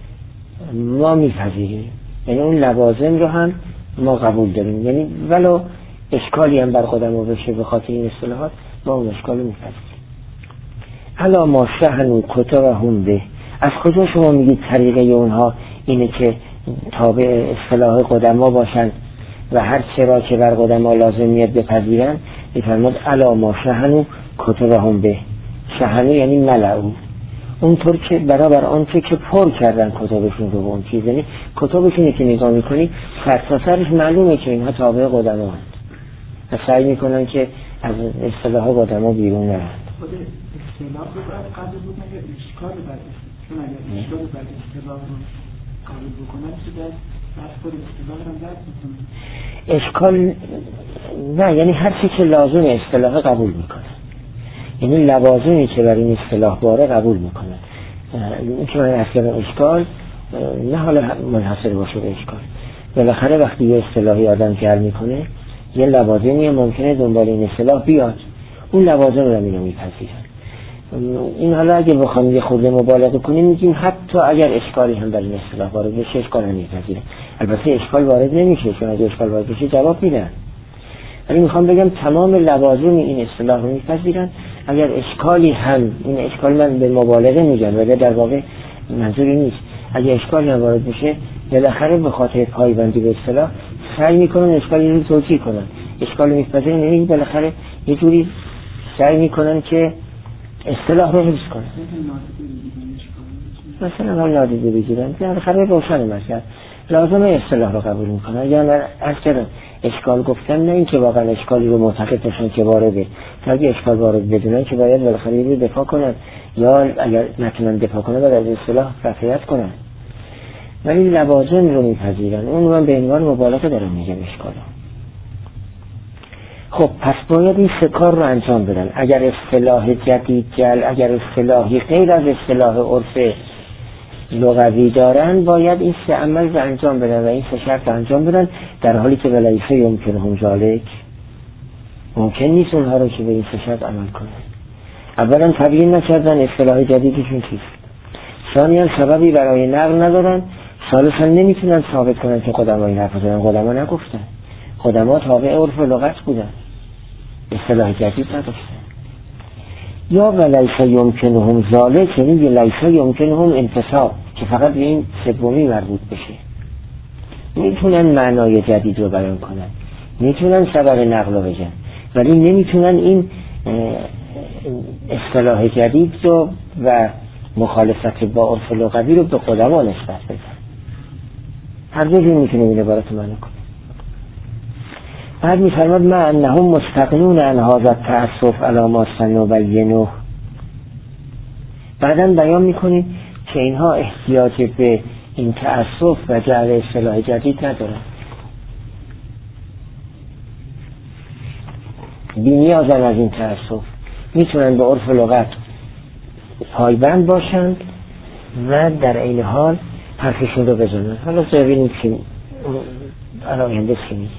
ما میپذیریم، یعنی اون لوازم رو هم ما قبول داریم، یعنی ولو اشکالی هم بر قدما بشه به خاطر این اصطلاحات ما اون اشکال رو میپذیریم. الا ما شهنوا کتبهم به، از کجا شما میگید طریقه اونها اینه که تابع اصطلاح قدما باشن و هر چرا که بر قدما لازم میاد بپذیرن؟ میفرماد الا ما شهنوا کتبهم به، شهنوا یعنی ملعو، اونطور که برابر آنچه که پر کردن کتابشون رو به اون چیز، یعنی کتابشونی که نگاه میکنی سر تا سرش معلومه که اینها تابع قدما هست و سعی میکنن که از اصطلاح قدما بیرون نرن. خود اصطلاح رو باید قبل بکنن یا اشکال بده؟ چون اگر اشکال بده اصطلاح رو قبل بکنن چه دست بس خود اصطلاح رو رد میکنن؟ اشکال نه، یعنی هر چی که لازم اصطلاح قبول میکنن، یعنی لوازمی که برای این اصطلاح باره قبول میکنن. این که من اصلا اشکال نه حالا منحصر باشه به اشکال، بالاخره وقتی یه اصطلاحی آدم جر میکنه یه لوازمی ممکنه دنبال این اصطلاح بیاد، اون لوازم رو اینو میپذیرن. این حالا اگه بخوام یه خورده مبالغه کنیم میگیم حتی اگر اشکالی هم برای این اصطلاح وارد بشه اشکال نمیپذیرن. البته اشکال وارد نمیشه، چون اگه اشکال وارد بشه جواب میدن، ولی میخوام بگم تمام لوازم این اصطلاح رو میپذیرن. اگر اشکالی هم، این اشکال من به مبالغه میگم ولی در واقع منظوری نیست، اگه اشکالی هم وارد بشه بالاخره به خاطر پایبندی به اصطلاح سعی میکنن اشکالی رو توجیه کنن، اشکال میپذیرن، یعنی بالاخره یه جوری سعی میکنن که اصطلاح رو حفظ کنن. مثلا هم نادیده بگیرن، بالاخره روشن مسئله لازم اصطلاح رو قبول میکنن. اگر من از کردم اشکال گفتم نه این که واقعا اشکالی رو معتقد باشن که وارده، تا اگه اشکال وارد بدونن که باید بالاخره یه دفاع کنن، یا اگر نتونن دفاع کنن باید از اصطلاح رفعیت کنن، ولی لوازم رو میپذیرن. اون من به عنوان مبالغه دارم میگم اشکالا. خب پس باید این سه کار رو انجام بدن. اگر اصطلاح جدید جل، اگر اصطلاحی غیر از اصطلاح عرف لغوی دارن باید این سه عمل رو انجام بدن و این سه شرط رو انجام بدن، در حالی که ولیسه یمکنهم ذالک، ممکن نیست اونها رو که به این سه شرط عمل کنن. اولا تبیین نکردن اصطلاح جدیدشون چیست، ثانیاً سببی برای نقل ندارن، ثالثاً نمیتونن ثابت کنن که قدما این حرف زدن. قدما نگفتن، قدما تابع عرف و لغت بودن، اصطلاح جدید نداشتن. یا ولیسه یمکنهم ذالک، یعنی لیسه یمکنهم انتصاب، که فقط به این سومی مربوط بشه. میتونن معنای جدید رو بیان کنن، میتونن سبب نقل رو بگن، ولی نمیتونن این اصطلاح جدید رو و مخالفت با عرف لغوی رو به قدما نسبت بدن. هر دو جور میتونه این عبارت معنی کنه. بعد میفرماد ما انهم مستغنون عن هذا التعسف علی ما سنبینه، بعداً بیان میکنیم که اینها احتیاج به این تعسف و جعل اصطلاح جدید ندارن، بی‌نیازن از این تعسف، میتونن به عرف لغت پایبند باشند و در این حال حرفشون رو بزنن. حالا ببینیم که آینده چی میگه.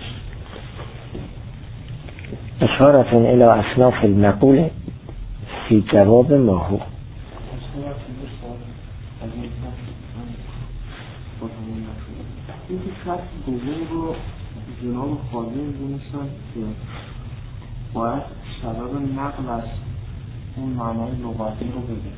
اشارتون الى اصناف المقول فی جواب ماهو. این که شرط دوم رو جناب خالی می‌دونستن که باید سبب نقل از اون معنای لغوی رو بده.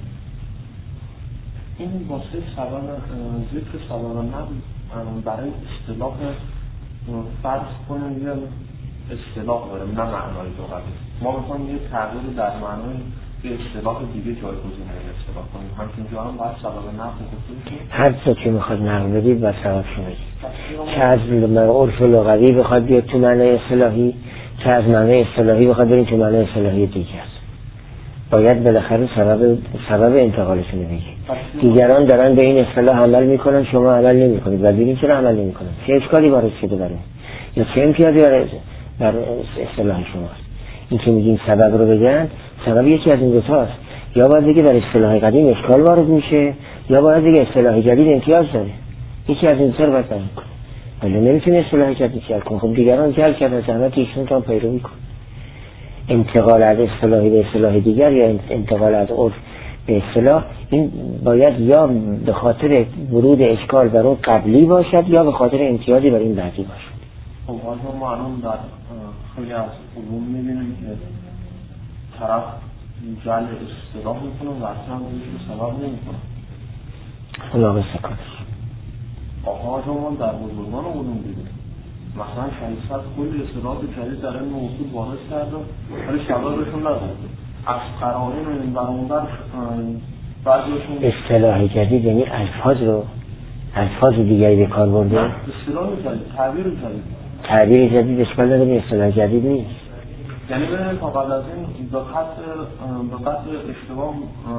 این واسه سبب ذکر سبب نقل برای اصطلاح فرض کنیم یه اصطلاح داره نه معنای لغوی، ما میخوایم یه تغییر در معنای یه اصطلاح دیگه جایگزین اصطلاح کنیم، همچنین جا هم باید سبب نقل گفته بشیم. هر چه که میخواد نقل بدید و سبب شو بدید، چه از عرف لغوی بخواد بیاد تو معنای اصطلاحی، چه از معنای اصطلاحی بخواد بریم تو معنای اصطلاحی دیگه است. باید بالاخره سبب سبب انتقالشون رو بگید. دیگران دارن به این اصطلاح عمل میکنن، شما عمل نمیکنید و ببینید چرا عمل نمیکنن، چه اشکالی وارد شده برای یا چه امتیازی وارد در اصطلاح شماست. این که میگیم سبب رو بگن، سبب یکی از این دو تاست، یا باید بگه در اصطلاح قدیم اشکال وارد میشه، یا باید بگه اصطلاح جدید امتیاز داره. یکی از این دو تا رو باید بیان کنه. ولی نمیتونه اصطلاح جدید جلب کنه. خب دیگران جلب کردن، زحمت ایشون تا پیروی کنه. انتقال از اصطلاحی به اصطلاح دیگر یا انتقال از عرف به اصطلاح، این باید یا به خاطر ورود اشکال بر اون قبلی باشد یا به خاطر امتیازی بر این بعدی باشد. خب حالا ما الان در خیلی از علوم میبینیم که طرف جل اصطلاح میکنه و اصلا روش سبب نمیکنه. خلاقه سکنش آقا ما در بزرگان علوم دیدیم، مثلا شهیدصد کلی اصطلاحات جدید در این موضوع وارد کرده ولی سببشون نبوده. از قرائن این برانبر بعضیشون اصطلاح جدید یعنی الفاظ رو الفاظ دیگری به کار برده. اصطلاح جدید، تعبیر جدید. تعبیر جدید اشکال نداره، اصطلاح جدید نیست. یعنی ببینید تا قبل از این به قطع به قطع اشتباه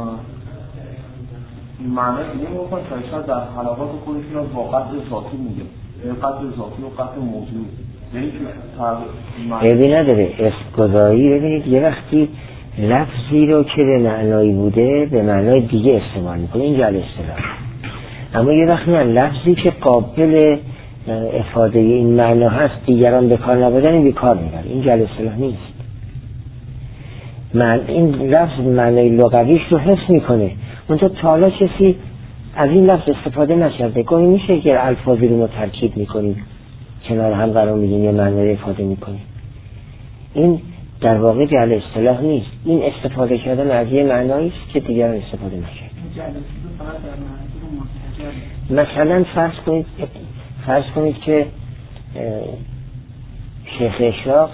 معنی دیگه میگفتن شاید در حلقات خودشون رو با قطع ذاتی میگه، قطع ذاتی و قطع موضوعی. یعنی که عیبی نداره اسمگذاری. ببینید یه وقتی لفظی رو که به معنایی بوده به معنای دیگه استعمال میکنه، این جل اصطلاح. اما یه وقتی نه، لفظی که قابل افاده این معنا هست دیگران به کار نبردن این به کار میبره، این جل اصطلاح نیست. من این لفظ معنای لغویش رو حفظ میکنه، اونجا تا حالا کسی از این لفظ استفاده نشده. گاهی میشه که الفاظی رو ما ترکیب میکنیم کنار هم قرار میدیم یه معنی افاده میکنیم، این در واقع جعل اصطلاح نیست، این استفاده کردن از یه معنایی است که دیگران استفاده نکرد. مثلا فرض کنید فرض کنید که شیخ اشراق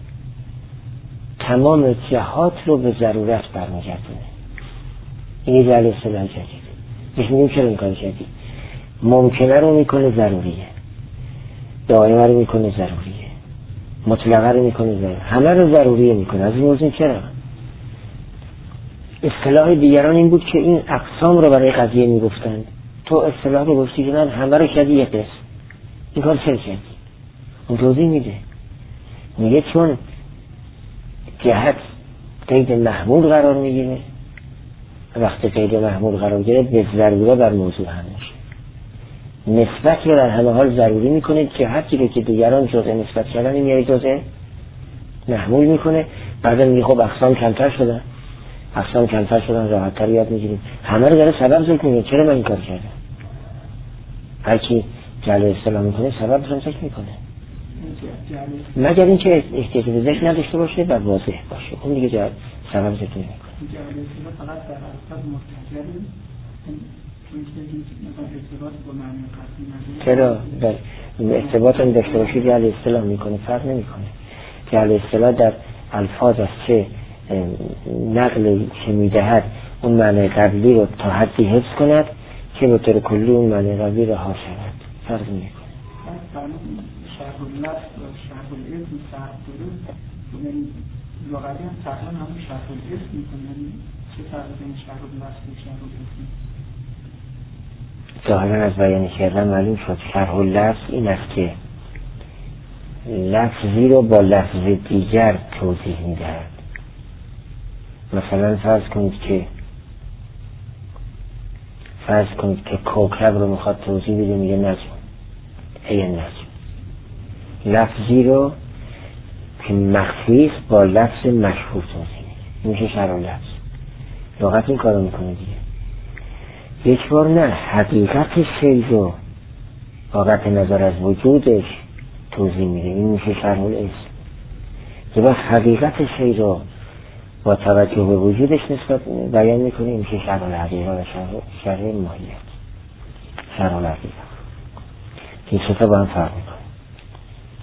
تمام جهات رو به ضرورت برمیگردونه، این یه جعل اصطلاح جدید. بهش میگیم چرا این کار جدید؟ ممکنه رو میکنه ضروریه، دائمه رو میکنه ضروریه، مطلقه رو میکنه ضروریه، همه رو ضروریه میکنه. از این موضوع چرا؟ اصطلاح دیگران این بود که این اقسام رو برای قضیه میگفتند، تو اصطلاح رو گفتی که من همه رو کردی یک قسم، این کار چرا کردی؟ اون توضیح میده، میگه چون جهت قید محمول قرار میگیره، وقتی قید محمول قرار گیره به ضروره بر موضوع همش نسبت رو در همه حال ضروری میکنه، جهتی رو که دیگران جزء نسبت کردن این یعنی جزء محمول میکنه. بعدا میگه خب اقسام کمتر شدن، اقسام کمتر شدن راحت‌تر یاد میگیریم، همه رو داره سبب ذکر میکنه. چرا من این کار کردم؟ هر کی جعل اصطلاح میکنه سبب رو ذکر میکنه، مگر اینکه احتیاج به ذکر نداشته باشه و واضح باشه، اون دیگه جعل سبب ذکر نمیکنه. فقط در الفاظ مستجری چرا در ارتباط هم داشته باشی جعل اصطلاح میکنه؟ فرق نمیکنه. جعل اصطلاح در الفاظ از چه نقل که میدهد اون معنی قبلی رو تا حدی حفظ کند که به طور کلی اون معنی قبلی رو ها شود، فرق نمیکنه. شرح اللفظ و شرح الاسم فرق داره، یعنی لغوی هم تقریبا همون شرح الاسم میکنه. چه فرق بین شرح اللفظ و شرح الاسم؟ ظاهرا از بیان کردن معلوم شد. شرح اللفظ این است که لفظی رو با لفظ دیگر توضیح میدهد. مثلا فرض کنید که فرض کنید که کوکب رو میخواد توضیح بده، میگه نجم، ای نجم. لفظی رو که مخفی است با لفظ مشهور توضیح میده، میشه شرح اللفظ. لغت این کارو میکنه دیگه. یک بار نه، حقیقت شی رو بابت نظر از وجودش توضیح میده، این میشه شرح الاسم. یه بار حقیقت شی رو با توجه به وجودش نسبت بیان میکنه، این میشه شرح الحقیقه و شرح ماهیت. شرح الحقیقه این سه تا با هم فرق میکنه.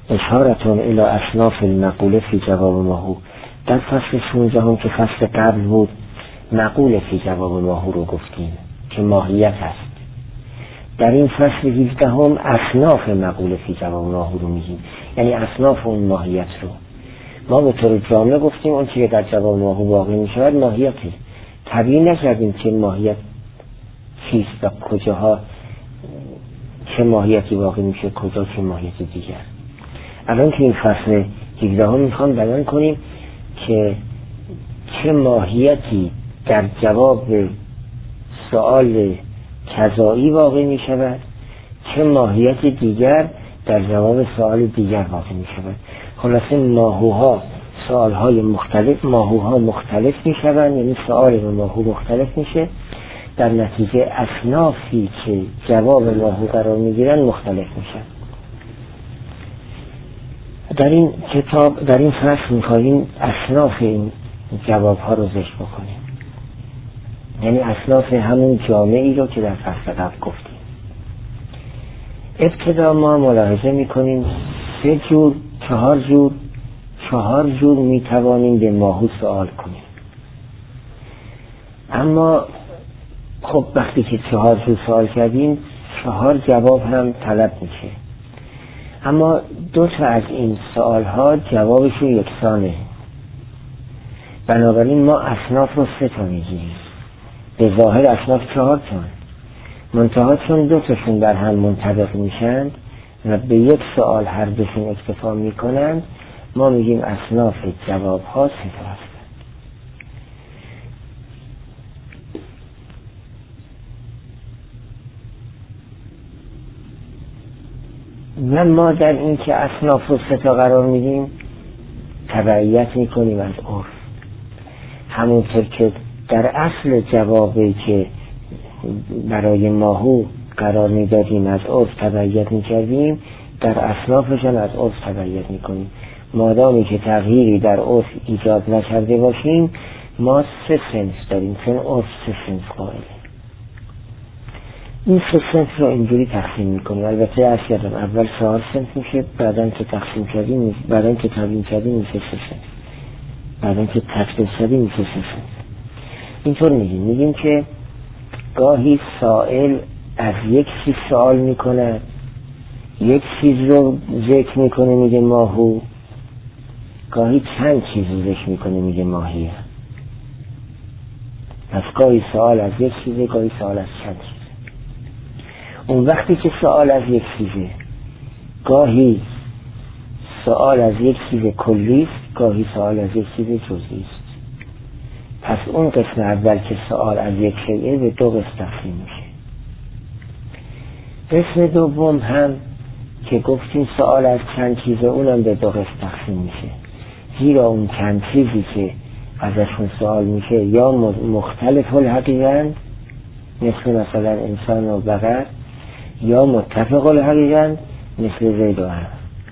اشارتون الى اصناف المقوله فی جواب ماهو. در فصل شانزده هم که فصل قبل بود مقوله فی جواب ماهو رو گفتیم که ماهیت است. در این فصل هجده هم اصناف مقوله فی جواب ماهو رو میگیم، یعنی اصناف اون ماهیت رو. ما به طور جامع گفتیم اون چیزی در جواب ماهو واقع میشود ماهیته، تبیین نکردیم که ماهیت چیست و کجاها چه ماهیتی واقع میشه، کجا چه ماهیت دیگر. الان که این فصل هجده هم میخوام بیان کنیم که چه ماهیتی در جواب سوال کذایی واقع می شود، چه ماهیت دیگر در جواب سوال دیگر واقع می شود. خلاصه ماهوها سوالهای مختلف ماهوها مختلف می شوند، یعنی سوال ماهو مختلف میشه، در نتیجه اصنافی که جواب ماهو قرار می گیرن مختلف میشن. در این کتاب در این فصل میخواهیم اصناف این جواب ها رو ذکر بکنیم، یعنی اصناف همون جامعی رو که در فصل قبل گفتیم. ابتدا ما ملاحظه میکنیم سه جور چهار جور چهار جور میتوانیم به ماهو سوال کنیم. اما خب وقتی که چهار جور سوال کردیم چهار جواب هم طلب میشه، اما دو تا از این سوال ها جوابشون یکسانه، بنابراین ما اصناف رو سه تا میگیریم. به ظاهر اصناف چهار تا، منتها چون دو تاشون در هم منطبق میشن و به یک سوال هر دوشون اکتفا میکنند، ما میگیم اصناف جواب ها سه تا هستند. و ما در این که اصناف رو سه تا قرار میدیم تبعیت میکنیم از عرف، همونطور که در اصل جوابی که برای ماهو قرار میدادیم از عرف تبعیت میکردیم، در اصنافشان از عرف تبعیت میکنیم. مادامی که تغییری در عرف ایجاد نکرده باشیم ما سه صنف داریم، چون عرف سه صنف قائله. این سه صنف رو اینجوری تقسیم میکنیم. البته از کردم اول چهار صنف میشه، بعدن که تقسیم کردیم بعدن که تبیین کردیم میشه سه صنف، بعدن که تفصیل کردیم میشه سه صنف. اینطور میگیم میگیم که گاهی سائل از یک چیز سوال میکنه، یک چیز رو ذکر میکنه میگه ماهو، گاهی چند چیز رو ذکر میکنه میگه ماهیه. پس گاهی سوال از یک چیزه، گاهی سوال از چند چیزه. اون وقتی که سوال از یک چیزه، گاهی سوال از یک چیز کلی است، گاهی سوال از یک چیز جزئی است. پس اون قسم اول که سوال از یک شیء به دو قسم تقسیم میشه. قسم دوم هم که گفتیم سوال از چند چیزه، اونم به دو قسم تقسیم میشه، زیرا اون چند چیزی که ازشون سوال میشه یا مختلف الحقیقه مثل مثلا انسان و بقر، یا متفق الحقیقه مثل زید و عمرو.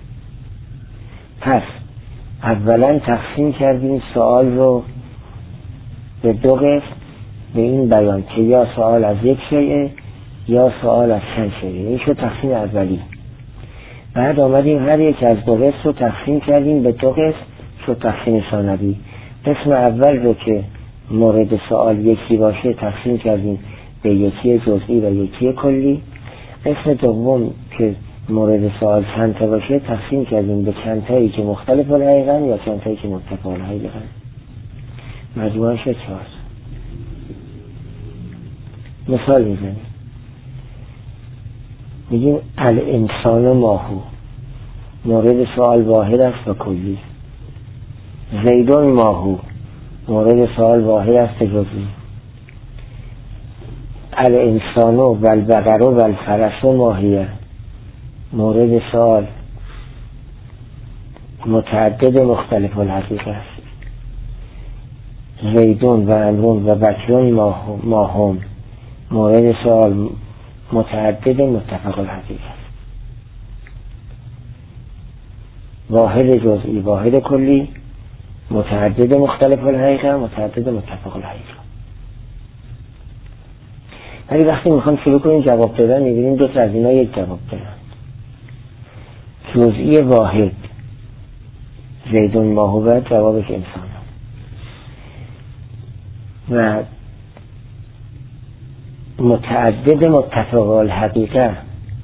پس اولا تقسیم کردیم سوال رو به دو قسم به این بیان که یا سوال از یک شیء یا سوال از چند شیء. این شد تقسیم اولی. بعد آمدیم هر یک از دو قسم رو تقسیم کردیم به دو قسم، شد تقسیم ثانوی. قسم اول رو که مورد سوال یکی باشه تقسیم کردیم به یکی جزئی و یکی کلی. قسم دوم که مورد سوال چند تا باشه تقسیم کردیم به چند تایی که مختلف الحقیقه یا چند تایی که متفق الحقیقه. مجموعه شد چهار. مثال میزنیم، میگیم الانسان ماهو، مورد سوال واحد است و کلی. زیدون ماهو، مورد سوال واحد است و جزئی. الانسان و البقر و الفرس ماهیه، مورد سوال متعدد مختلف الحقیقه است. زیدون و عمرون و بکرون ماهم، مورد سوال متعدد متفق الحقیقه است. واحد جزئی، واحد کلی، متعدد مختلف الحقیقه، متعدد متفق الحقیقه. ولی وقتی میخوام شروع کنیم جواب دادن میبینیم دو تا از اینا یک جواب دادن. جزئی واحد زیدون ما هو جوابش انسان و متعدد متفق الحقیقه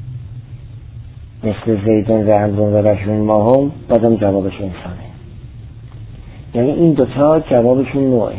مثل زیدون و عمرون و رجلون ما هم بازم جوابش انسانه. یعنی این دوتا جوابشون نوعه،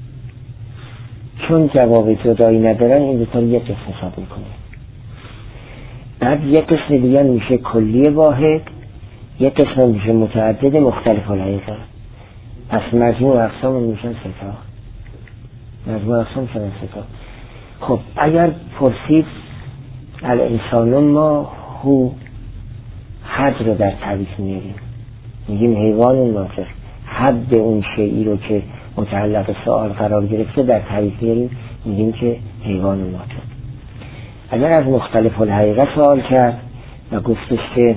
چون جواب جدایی ندارن این دوتا رو یک قسم حساب میکنه. بعد یک قسم دیگه میشه کلی واحد، یک قسم میشه متعدد مختلف الحقیقه. پس مجموع اقسام میشن ستا، مجموع اقسام شدن ستا. خب اگر پرسید الانسان ما هو حد رو در تعریف میاریم، میگیم حیوان ناطق، حد اون شیئی رو که متعلق سؤال قرار گرفته در تعریف میاریم، میگیم که حیوان ناطق. اگر از مختلف الحقیقه سوال کرد و گفتش که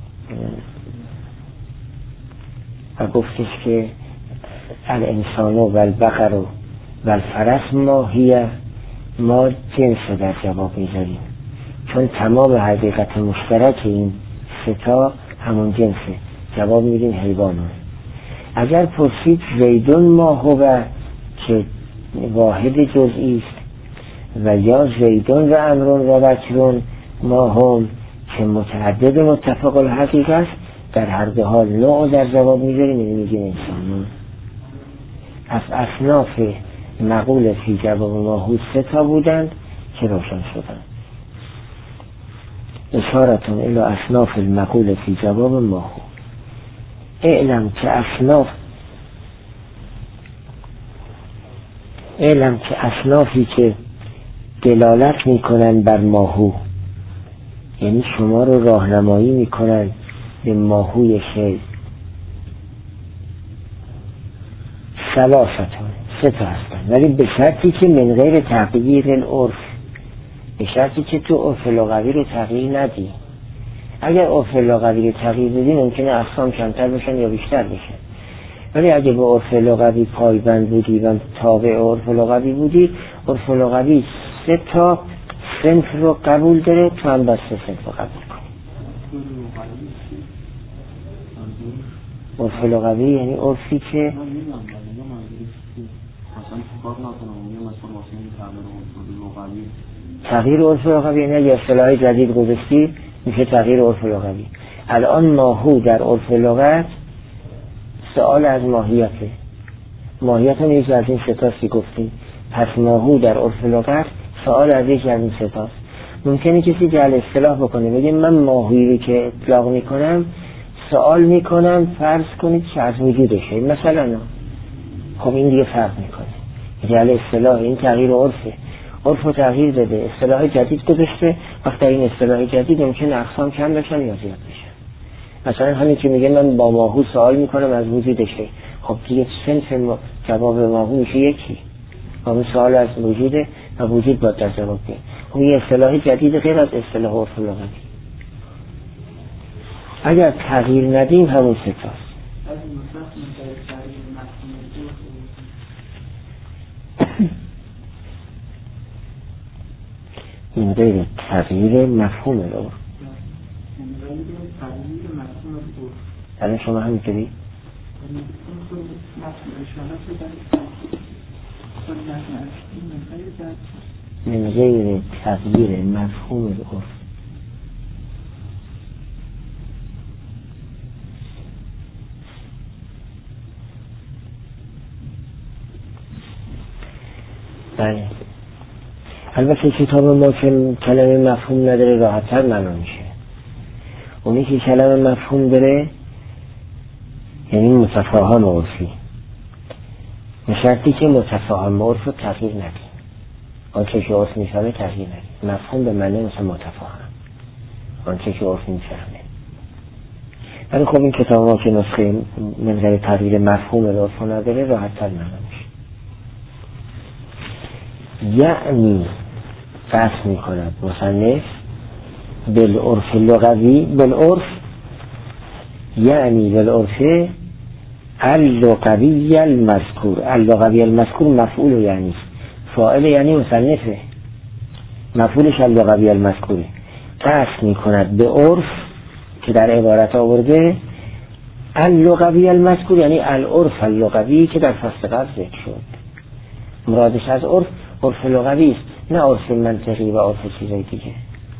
و گفتش که الانسان و البقر و الفرس ماهیه، ما جنس در جواب میذاریم، چون تمام حقیقت مشترک این ستا همون جنسه، جواب میدیم حیوانون. اگر پرسید زیدون ما هو که واحد جزئی است و یا زیدون و عمرون و بکرون ما هم که متعدد متفق الحقیقه است، در هر دو حال نوع در جواب میذاریم، میگیم انسانون. از اصناف مقول فی جواب ما هو ستا بودند که روشن شدند. اشارتون الى اصناف المقول فی جواب ما هو. اعلم که اصناف اعلم که اصنافی که دلالت میکنن بر ماهو، یعنی شما رو راهنمایی میکنن به ماهوی شی، ثلاثتون سه تا هستن، ولی به شرطی که من غیر تغییر العرف، به شرطی که تو عرف لغوی رو تغییر ندی. اگر عرف لغوی رو تغییر بدی ممکنه اقسام کمتر بشن یا بیشتر بشن، ولی اگه به عرف لغوی پایبند بودی و تابع عرف لغوی بودی، عرف لغوی سه تا صنف رو قبول داره، تو هم بس سه صنف رو قبول کنی. عرف لغوی یعنی عرفی که تغییر عرف لغوی، یعنی اگه اصطلاح جدید گذاشتی میشه تغییر عرف لغوی. الان ماهو در عرف لغت سؤال از ماهیته، ماهیت هم یکی از این ستاستی گفتیم، پس ماهو در عرف لغت سؤال از یکی از این ستاست. ممکنه کسی جعل اصطلاح بکنه بگه من ماهویی رو که اطلاق میکنم سؤال میکنم فرض کنید که از وجودشه مثلا، خب این دیگه فرق میکنه. جعل اصطلاح این تغییر عرفه، عرف رو تغییر داده، اصطلاح جدید گذاشته، وقتی این اصطلاح جدید ممکنه اقسام کم بشن یا زیاد بشن. مثلا همین که میگه من با ماهو سوال میکنم از وجودشه، خب دیگه صنف ما... جواب ماهو میشه یکی، همون سوال از وجوده و وجود باید در جواب بید. خب این اصطلاح جدید غیر از اصطلاح عرف لغوی. اگر تغییر ندیم همون ستاست. این غیر تغییر مفهوم العرف. الان شما همینطوری؟ من غیر تغییر مفهوم العرف. بله، البته کتاب ما که کلمه مفهوم نداره راحت‌تر معنا میشه. اونی که کلمه مفهوم داره یعنی متفاهم عرفی، به شرطی که متفاهم عرف رو تغییر ندیم. آنچه که عرف میفهمه تغییر ندیم. مفهوم به معنی مثلا متفاهم، آنچه که عرف میفهمه. ولی خب این کتاب ما که نسخه من غیر تغییر مفهوم عرف نداره راحت‌تر معنا میشه. یعنی قصد میکند مصنف بالعرف لغوی، بالعرف یعنی بالعرف اللغوی المذکور. اللغوی المذکور مفعول یعنی فاعل، یعنی مصنفه، مفعولش اللغوی المذکوره. قصد میکند به عرف که در عبارت آورده اللغوی المذکور یعنی العرف اللغوی که در فصل قبل ذکر شد. مرادش از عرف عرف لغوی است، نه عرف منطقی و عرف چیزای دیگه.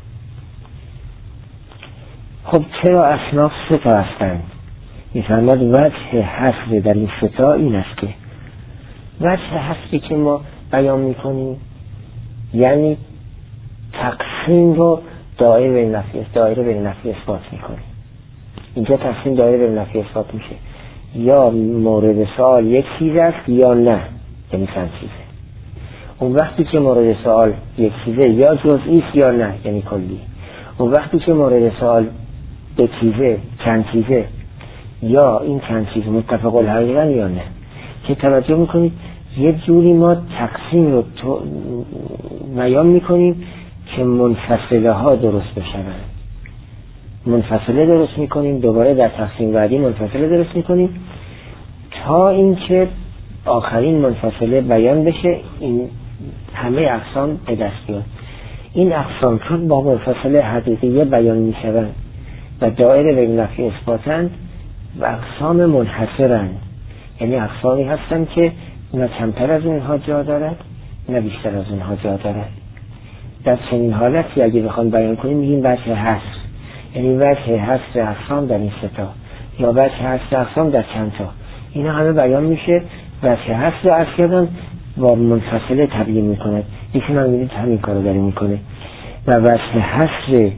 خب چرا اصناف سه تا هستند؟ میفرماد وجه حصر در این سه تا این است که وجه حصری که ما بیان میکنیم یعنی تقسیم رو دایره بین نفی دایره بین نفی اثبات میکنیم. اینجا تقسیم دایره بین نفی اثبات میشه، یا مورد سوال یک چیز است یا نه، یعنی چند چیزه. اون وقتی که مورد سوال یک چیزه یا جزئی است یا نه، یعنی کلی. اون وقتی که مورد سوال دو چیزه چند چیزه یا این چند چیز متفق الحقیقه یا نه. که توجه میکنید یه جوری ما تقسیم رو بیان میکنیم که منفصله ها درست بشن. منفصله درست میکنیم، دوباره در تقسیم بعدی منفصله درست میکنیم تا اینکه آخرین منفصله بیان بشه، این همه اقسام به دست بیاد. این اقسام چون با منفصله حقیقیه بیان میشوند و دایره بین نفی اثباتند و اقسام منحصرند، یعنی اقسامی هستند که نه کمتر از اونها جا دارد نه بیشتر از اونها جا دارد. در چنین حالتی اگه بخوام بیان کنیم میگیم وجه حصر، یعنی وجه حصر اقسام در این سه تا یا وجه حصر اقسام در چند تا. اینا همه بیان میشه. وجه حصر اصلا با منفصله تبیین میکنه، ایشون هم میدید همین کارو داره میکنه. و وجه حصر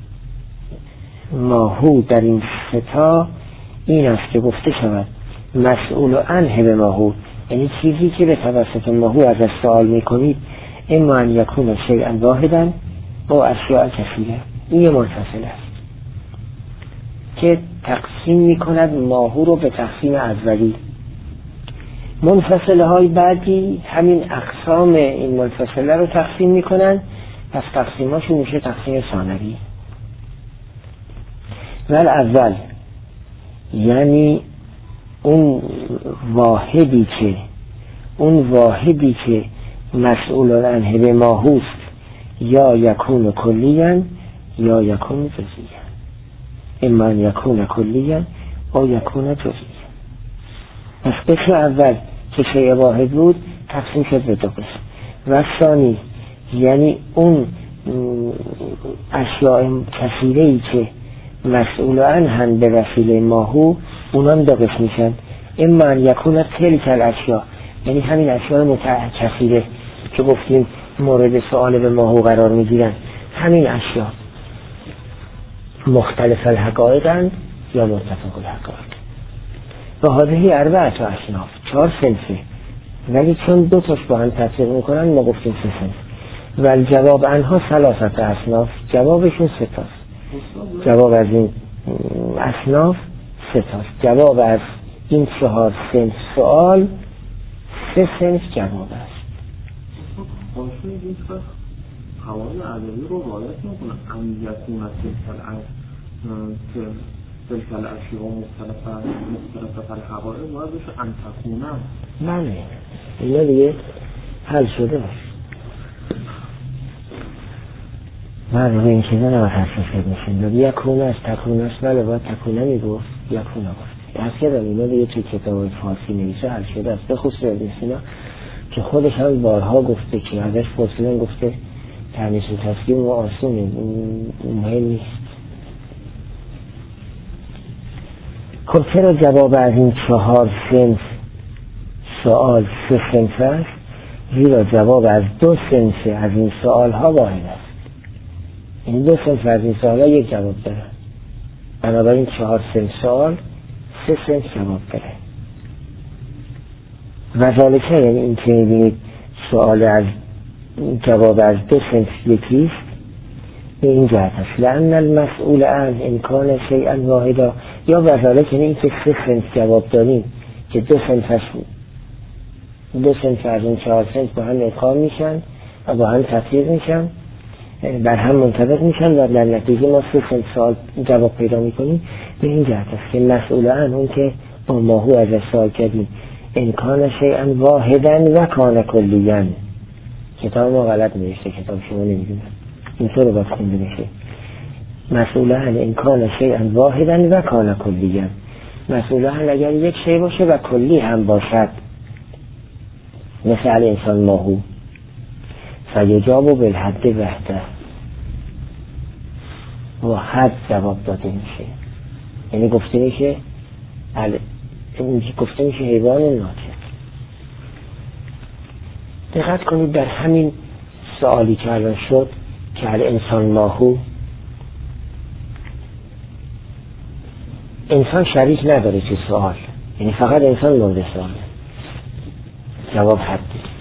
ماهو در این سه تا این است که گفته شود مسئول عنه به ماهو، یعنی چیزی که به توسط ماهو از سوال میکنید اما ان یکون شیئا واحدا و اشیاء کثیره. این منفصل است که تقسیم میکند ماهو رو به تقسیم اولی. منفصله های بعدی همین اقسام این منفصله رو تقسیم میکنن، پس تقسیماشون میشه تقسیم ثانوی. ول اول یعنی اون واحدی که اون واحدی که مسئول عنه به ماهوست یا یکون کلیاً یا یکون جزئیاً، اما یکون کلیاً او یکون جزئیاً. پس قسم اول که شیء واحد بود تقسیم شد به دو قسم. و ثانی یعنی اون اشیاء کثیره‌ای که مسئول عنهن به وسیله ماهو، اونم دو قسم میشن. اما یکون تلک الاشیاء، یعنی همین اشیاء کثیره که گفتیم مورد سؤال به ماهو قرار میگیرن، همین اشیاء مختلف الحقایقند یا متفق الحقایق. و هذه اربعه اصناف، چهار صنفه، ولی چون دو تاش با هم تفسیر میکنن ما گفتیم سه صنف. و الجواب عنها ثلاثه اصناف، جوابشون سه تاست. جواب از این اصناف سه تاست. جواب از این چهار صنف سوال سه صنف جواب است. خواهشون این که قوانین ادبی رو رعایت نکنه، ان یکون تلک الاشیاء مختلفه مختلفه الحقایق باید بشه ان تکونه. بله اینا دیگه حل شده باشه. بله به این چیزا نباید حساسیت میشن. یکونه از تکونه است، بله باید تکونه میگفت یکونه گفت. از که دارم اینا دیگه توی کتاب فارسی نویسه حل شده است. به خصوص ابن سینا که خودش هم بارها گفته که ازش پرسیدن گفته تانیث و تسکین و آسونه، مهم نیست. خب چرا جواب از این چهار صنف سوال سه صنف است؟ زیرا جواب از دو صنف از این سوال ها واحد است. این دو صنف از این سوال ها یک جواب داره، بنابراین چهار صنف سوال سه صنف جواب داره. و ذالکه یعنی این که میبینید سوال از جواب از دو صنف یکیست به این جهت است. لأن المسئول عن امکان شیئا واحدا، یا و ذالکه یعنی این که سه صنف جواب داریم که دو صنف هست، دو صنف از این چهار صنف با هم ادغام میشن و با هم تفسیر میشن، بر هم منطبق میشن و در نتیجه ما سه صنف سوال جواب پیدا میکنیم. به این جهت است که مسئول عن اون که با ماهو از سوال کردیم امکان شیئا واحدا و کان کلیاً. کتاب ما غلط نوشته، کتاب شما نمیدونم اینطور رو باید خونده بشه. مسئولان این کان شیئا واحدا و کان کلیا، مسئولان اگر یک شی باشه و کلی هم باشد، مثل انسان ماهو، فیجاب بالحد وحده، و حد جواب داده میشه، یعنی گفته میشه گفته میشه حیوان ناطق. دقت کنید در همین سوالی که الان شد که انسان ماهو، انسان شریک نداره تو سوال، یعنی فقط انسان مورد سوال، جواب حد.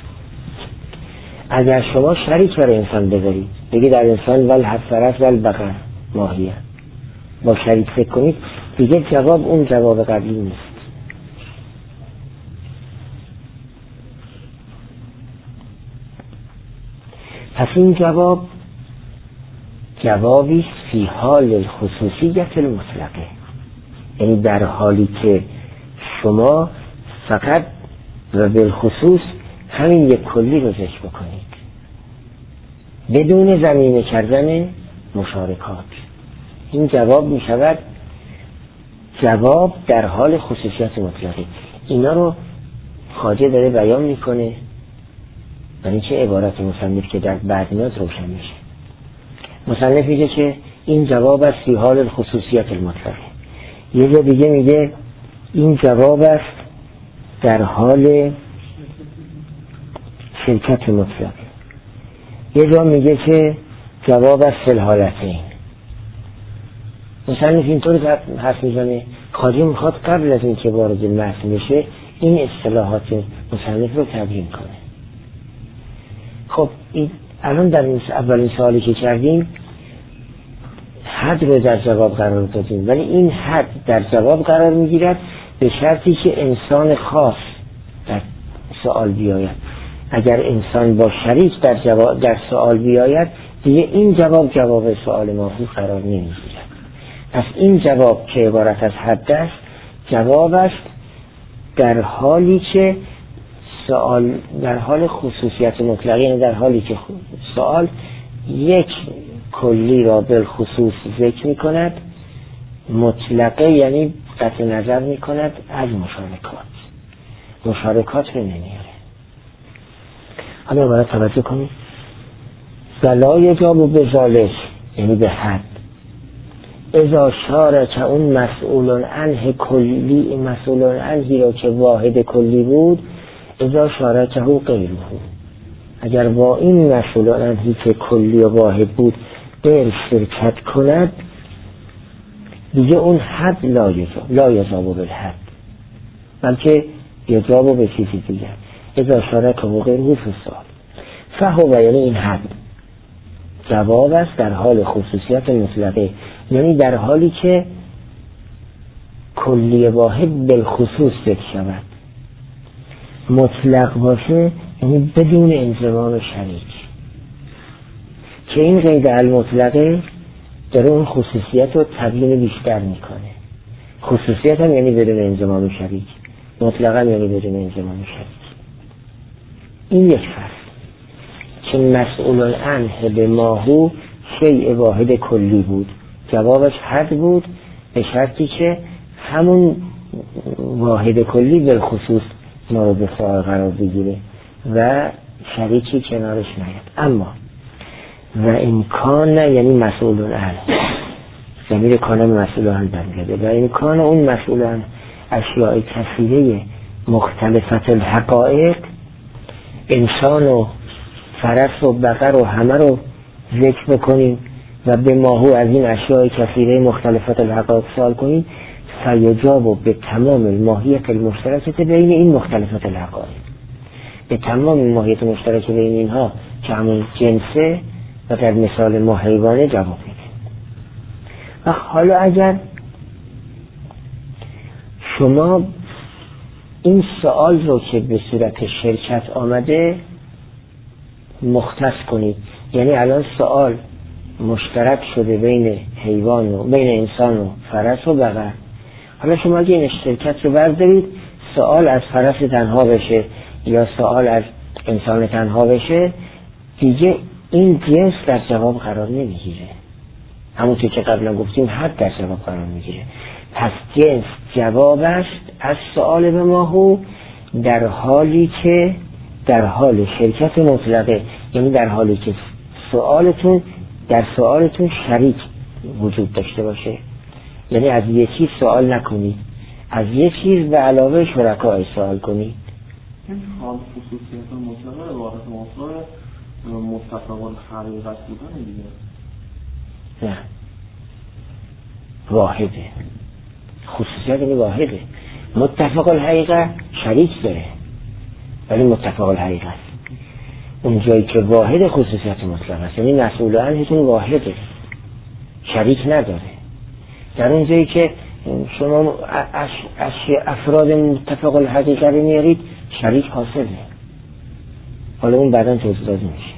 اگر شما شریک برای انسان بذارید، بگید در انسان ول حد فرس ول بقر ماهیه، با شریک فکر کنید، دیگه جواب اون جواب قبلی نیست. پس این جواب جوابی فی حال الخصوصیت المطلقه، یعنی در حالی که شما فقط و بالخصوص همین یک کلی رو ذکر بکنید بدون ضمیمه کردن مشارکات، این جواب می شود جواب در حال خصوصیت مطلقه. اینا رو خواجه داره بیان میکنه، یعنی چه عبارت مصنف که در بعد میاد روشن میشه. مصنف میگه که این جواب است فی حال الخصوصیت المطلقه، یه جا دیگه میگه این جواب است در حال شرکت مطلقه، یه جا میگه که جواب است فی الحالتین. مصنف اینطور حرف میزنه، خواجه میخواد قبل از این که وارد متن بشه این اصطلاحات مصنف رو تبیین کنه. خب این الان در این اولین سوالی که کردیم حد رو در جواب قرار دادیم، ولی این حد در جواب قرار میگیرد به شرطی که انسان خاص در سوال بیاید. اگر انسان با شریک در جواب در سوال بیاید، دیگه این جواب جواب سوال ماهو قرار نمیگیرد. پس این جواب که عبارت از حد است، جواب است در حالی که سوال در حال خصوصیت مطلقه، یعنی در حالی که سوال یک کلی را بالخصوص ذکر می کند، مطلقه یعنی قطع نظر می کند از مشارکات، مشارکات رو نمیاره. حالا باید توجه کنید، بلای جابو به ذالک یعنی به حد، اذا شارک اون مسئولون عنه کلی، مسئولون عنهی را که واحد کلی بود، اذا شارکه غیره، اگر با این مسئولون عنهی که کلی و واحد بود در شرکت کند، دیگه اون حد لا یجاب بالحد، بلکه یجاب به چیزی دیگر. اذا شارکه غیره فی السؤال فهو، یعنی این حد جواب است در حال خصوصیت مطلقه، یعنی در حالی که کلی واحد بالخصوص ذکر شود. مطلق باشه یعنی بدون انضمام شریک، که این قید المطلقه داره اون خصوصیت رو تبیین بیشتر میکنه. خصوصیت هم یعنی بدون انضمام شریک، مطلقا یعنی بدون انضمام شریک. این یک فصل که مسئول عنه به ماهو شیء واحد کلی بود، جوابش حد بود به شرطی که همون واحد کلی بالخصوص مورد سوال قرار بگیره و شریکی کنارش نیاد. اما و امکان یعنی مسئول عنه، ضمیر کان مسئول عنه برمیگرده، و امکان اون مسئول عنه اشیاء کثیره مختلفت الحقائق، انسان و فرس و بقر و همه رو ذکر بکنیم و به ماهو از این اشیاء کثیره مختلفت الحقائق سوال کنیم، فیجاب به تمام الماهیت المشترکه بین این مختلفت الحقائق، به تمام ماهیت مشترک بین اینها که همون جنسه و در مثال ما حیوانه جواب میده. و حالا اگر شما این سوال رو که به صورت شرکت آمده مختص کنید، یعنی الان سوال مشترک شده بین حیوان و بین انسان و فرس و بقر، حالا شما اگه این شرکت رو بردارید، سوال از فرس تنها بشه یا سوال از انسان تنها بشه، دیگه این جنس در جواب قرار نمیگیره. همونطور که قبلا گفتیم حد در جواب قرار میگیره. پس جنس جواب است از سؤال به ماهو در حالی که در حال شرکت مطلقه، یعنی در حالی که سؤالتون در سؤالتون شریک وجود داشته باشه، یعنی از یه چیز سوال نکنید، از یه چیز به علاوه شرکای سوال کنید. این حال خصوصیت مطلقه عبارت مطلقه متفق الحقیقت بودن دیگه؟ نه، واحده. خصوصیت این واحده. متفق الحقیقت شریک داره ولی متفق الحقیقت اون جایی که واحد خصوصیت مطلقه است، یعنی مسئول عنهتون واحده، شریک نداره. در اون جایی که شما افراد متفق الحقیقت رو میارید شریک حاصله. حالا اون بعدا توضیح داده میشه.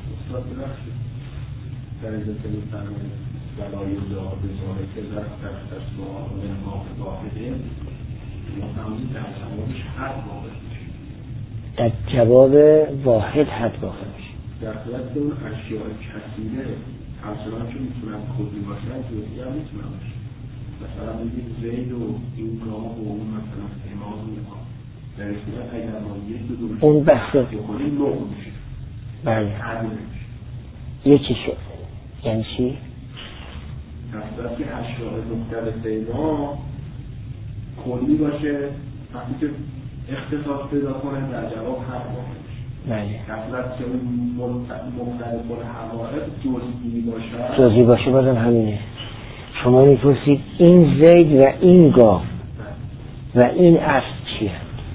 در این زمین فرمایید دلایل جواب بزاره که در تختص با ما واحده مفهومی در جوابش حد واقع میشه، در جواب واحد حد واقع میشه. در صورت که اون اشیاء کثیره همچنان که میتونن کلی باشن جزئی هم میتونن باشن. مثلا بگید زید و این گاه و اون مثلا امام و اینها در این صورت اگر ما یک دو دو اون بحث بخوریم نوع میشه. بله حد نمیشه. یکی شد. یعنی چی؟ نصبت که اشیاء مختلف ما کلی باشه، وقتی که اختصاص پیدا کنه در جواب حد واقع میشه. بله. نصبت که مختلف الحقائق جزئی باشه جزئی باشه بازم همینه. شما میپرسید این زید و این گاو و این اسب چیه؟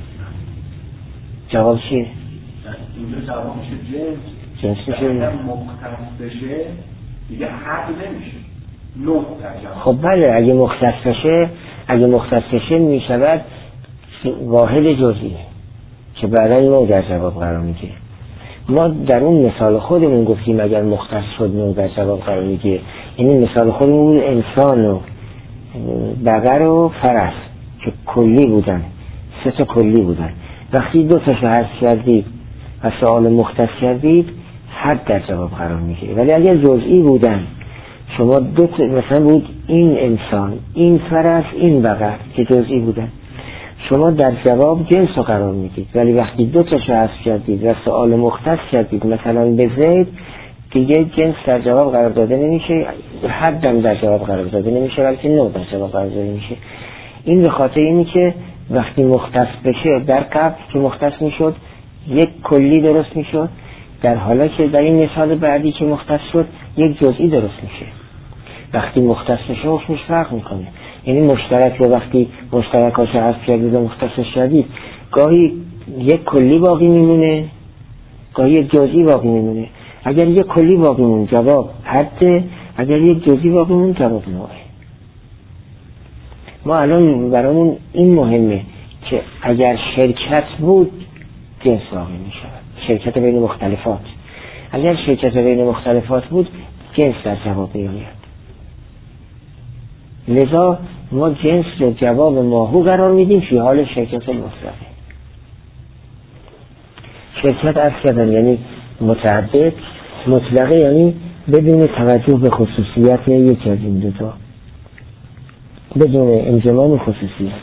جواب چیه؟ اینجا جواب میشه جنس. جنس میشه. اگر مختص بشه دیگه حد نمیشه، نوع در جواب. خب بله، اگه مختص بشه اگه مختص بشه میشود واحد جزئی که بعدا نوع در جواب قرار میگیره. ما در اون مثال خودمون گفتیم اگر مختص شد نوع در جواب قرار میگیره، یعنی مثال خودمون انسان و بقر و فرس که کلی بودن، سه تا کلی بودن، وقتی دو تاشو حذف کردید و سوال مختص کردید حد در جواب قرار میگیره. ولی اگر جزئی بودن، شما دو تا مثلا بود این انسان، این فرس، این بقر که جزئی بودن، شما در جواب جنس رو قرار میدید. ولی وقتی دو تاشو حذف کردید و سوال مختص کردید مثلا به زید، دیگه جنس در جواب قرار داده نمیشه، حدم در جواب قرار داده نمیشه، بلکه نوع در جواب قرار داده میشه. این به خاطر اینی که وقتی مختص بشه در قبل که مختص میشد یک کلی درست میشد، در حالا که در این مثال بعدی که مختص شد یک جزئی درست میشه. وقتی مختص بشه حکمش فرق میکنه. یعنی مشترک رو وقتی مشترکاش حذف کردید و مختص شدید، گاهی یک کلی باقی میمونه، گاهی یک جزئی باقی میمونه. اگر یک کلی باقی مون جواب حده، اگر یک جزئی باقی مون جواب نوعه. ما الان برامون این مهمه که اگر شرکت بود جنس واقع می شود، شرکت بین مختلفات. اگر شرکت بین مختلفات بود جنس در جواب میآید. لذا ما جنس رو جواب ماهو قرار میدیم فی حال شرکت مطلقه. شرکت از کردن یعنی متعدد، مطلقه یعنی بدون توجه به خصوصیت یکی از این دوتا، بدون انضمام خصوصیت.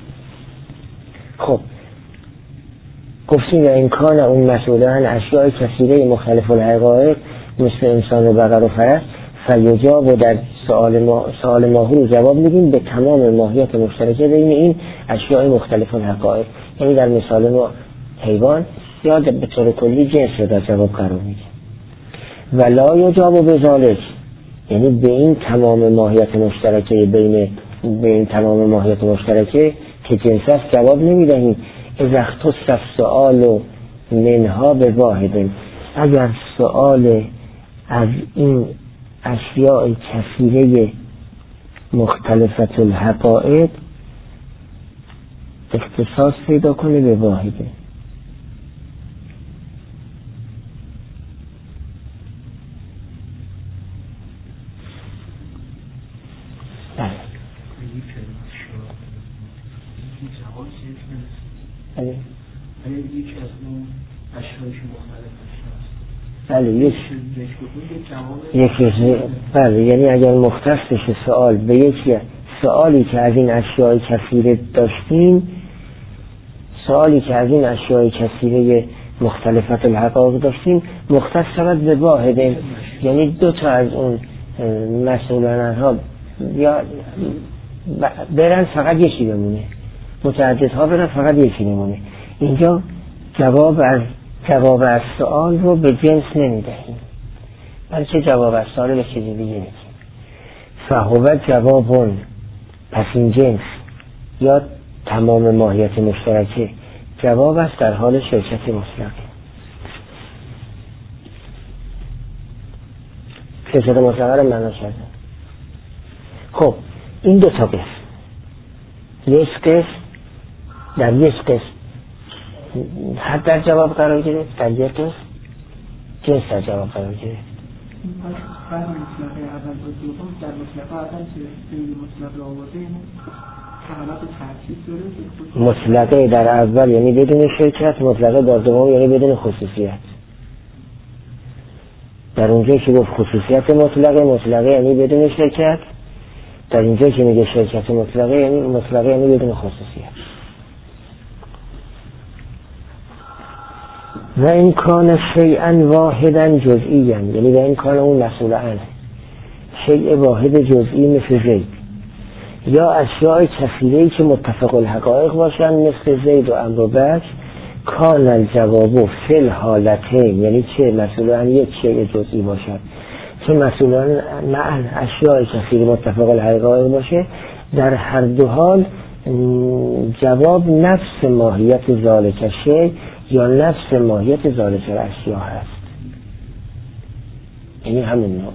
خب گفتیم و امکان اون مسئولان اشیاء کثیره مختلف الحقائق مثل انسان و بقر و فرس فیجاب و در سوال ما سوال ماهو جواب میدیم به تمام ماهیت مشترکه بین این اشیاء مختلف الحقائق. یعنی در مثال ما حیوان یا به طور کلی جنس رو در جواب قرار میدیم. و لا یجاب بذالک یعنی به این تمام ماهیت مشترکه بین به این تمام ماهیت مشترکه که جنس است جواب نمیدهیم. اذا اختص السؤال منها به واحد، اگر سؤال از این اشیاء کثیره مختلفت الحقائق اختصاص پیدا کنه به واحده. اگر یکی از اون اشیایی که مختلف هست بله یک یک بله یعنی اگر مختص بشه سوال به یک سوالی که از این اشیاء کثیره داشتیم، سوالی که از این اشیاء کثیره مختلفت الحقائق داشتیم، مختص شود به واحد، یعنی دو تا از اون مسئولان ها یا برن فقط یکی بمونه، متعدد ها برن فقط یکی بمونه. اینجا جواب از جواب از سوال رو به جنس نمیدهیم، بلکه جواب از سوال به چیزی دیگه میدهیم. فهو جوابون، پس این جنس یا تمام ماهیت مشترکه جواب است در حال شرکت مطلقه. شرکت مطلقه رو معنا کردن. خب این دو تا قسم، یک قسم در یک قسم حد در جواب قرار گرفت، در یک قسم جنس در جواب قرار گرفت. بعد مطلقه اول و دوم در مطلقه اول که سید مطلقه آورده حالت ترکیب داره. مطلقه در اول یعنی بدون شرکت، مطلقه در دوم یعنی بدون خصوصیت. در اونجا که گفت خصوصیت مطلقه، مطلقه یعنی بدون شرکت. در اینجا که میگه شرکت مطلقه یعنی مطلقه یعنی بدون خصوصیت. و این کان شیئا واحدا جزئیا، یعنی و این کان اون مسئول عنه شیء واحد جزئی مثل زید، یا اشیاء کثیره‌ای که متفق الحقائق باشن مثل زید و عمرو و بکر، کان الجواب فی الحالتین، یعنی چه مسئول عنه یک شیء جزئی باشد که مسئول عنه مع اشیاء کثیره متفق الحقائق باشه، در هر دو حال جواب نفس ماهیت ذالک شیء یا نفس ماهیت ذالک الاشیاء هست، یعنی همون نوع.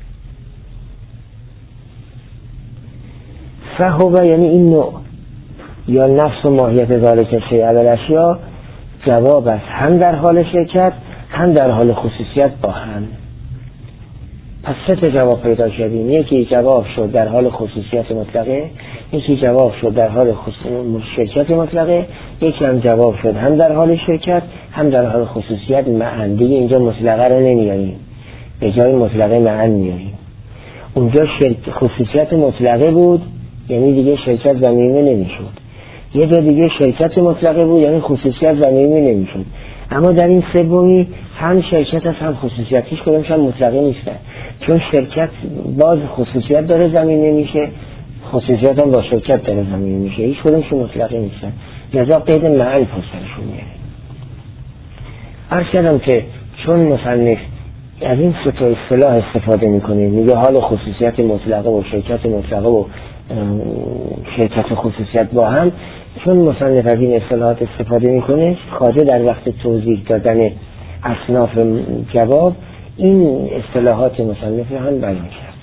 فهو یعنی این نوع یا نفس ماهیت ذالک شیء الاشیاء جواب است هم در حال شرکت هم در حال خصوصیت با هم. پس سه تا جواب پیدا کردیم، یکی جواب شد در حال خصوصیت مطلقه، یکی جواب شد در حال شرکت مطلقه، یکی هم جواب شد هم در حال شرکت هم در حال خصوصیت معا. دیگه اینجا مطلقه رو نمیاریم، به جای مطلقه معا میاریم. اونجا شرک... خصوصیت مطلقه بود یعنی دیگه شرکت ضمیمه نمیشد، یه جا دیگه شرکت مطلقه بود یعنی خصوصیت ضمیمه نمیشد. اما در این سومی هم شرکت هست هم خصوصیت، هیچ کدومش هم مطلقه نیستن، چون شرکت باز خصوصیت داره ضمیمه میشه، خصوصیت هم با شرکت داره ضمیمه میشه، هیچ کدومش مطلقه نیستن، لذا قید معل پسرشون میاره. عرض کردم که چون مصنف از این سه تا اصطلاح استفاده میکنه، میگه حال خصوصیت مطلقه و شرکت مطلقه و شرکت خصوصیت با هم، چون مصنف از این اصطلاحات استفاده میکنه، خواجه در وقت توضیح دادن اصناف جواب این اصطلاحات مصنف هم بیان کرد.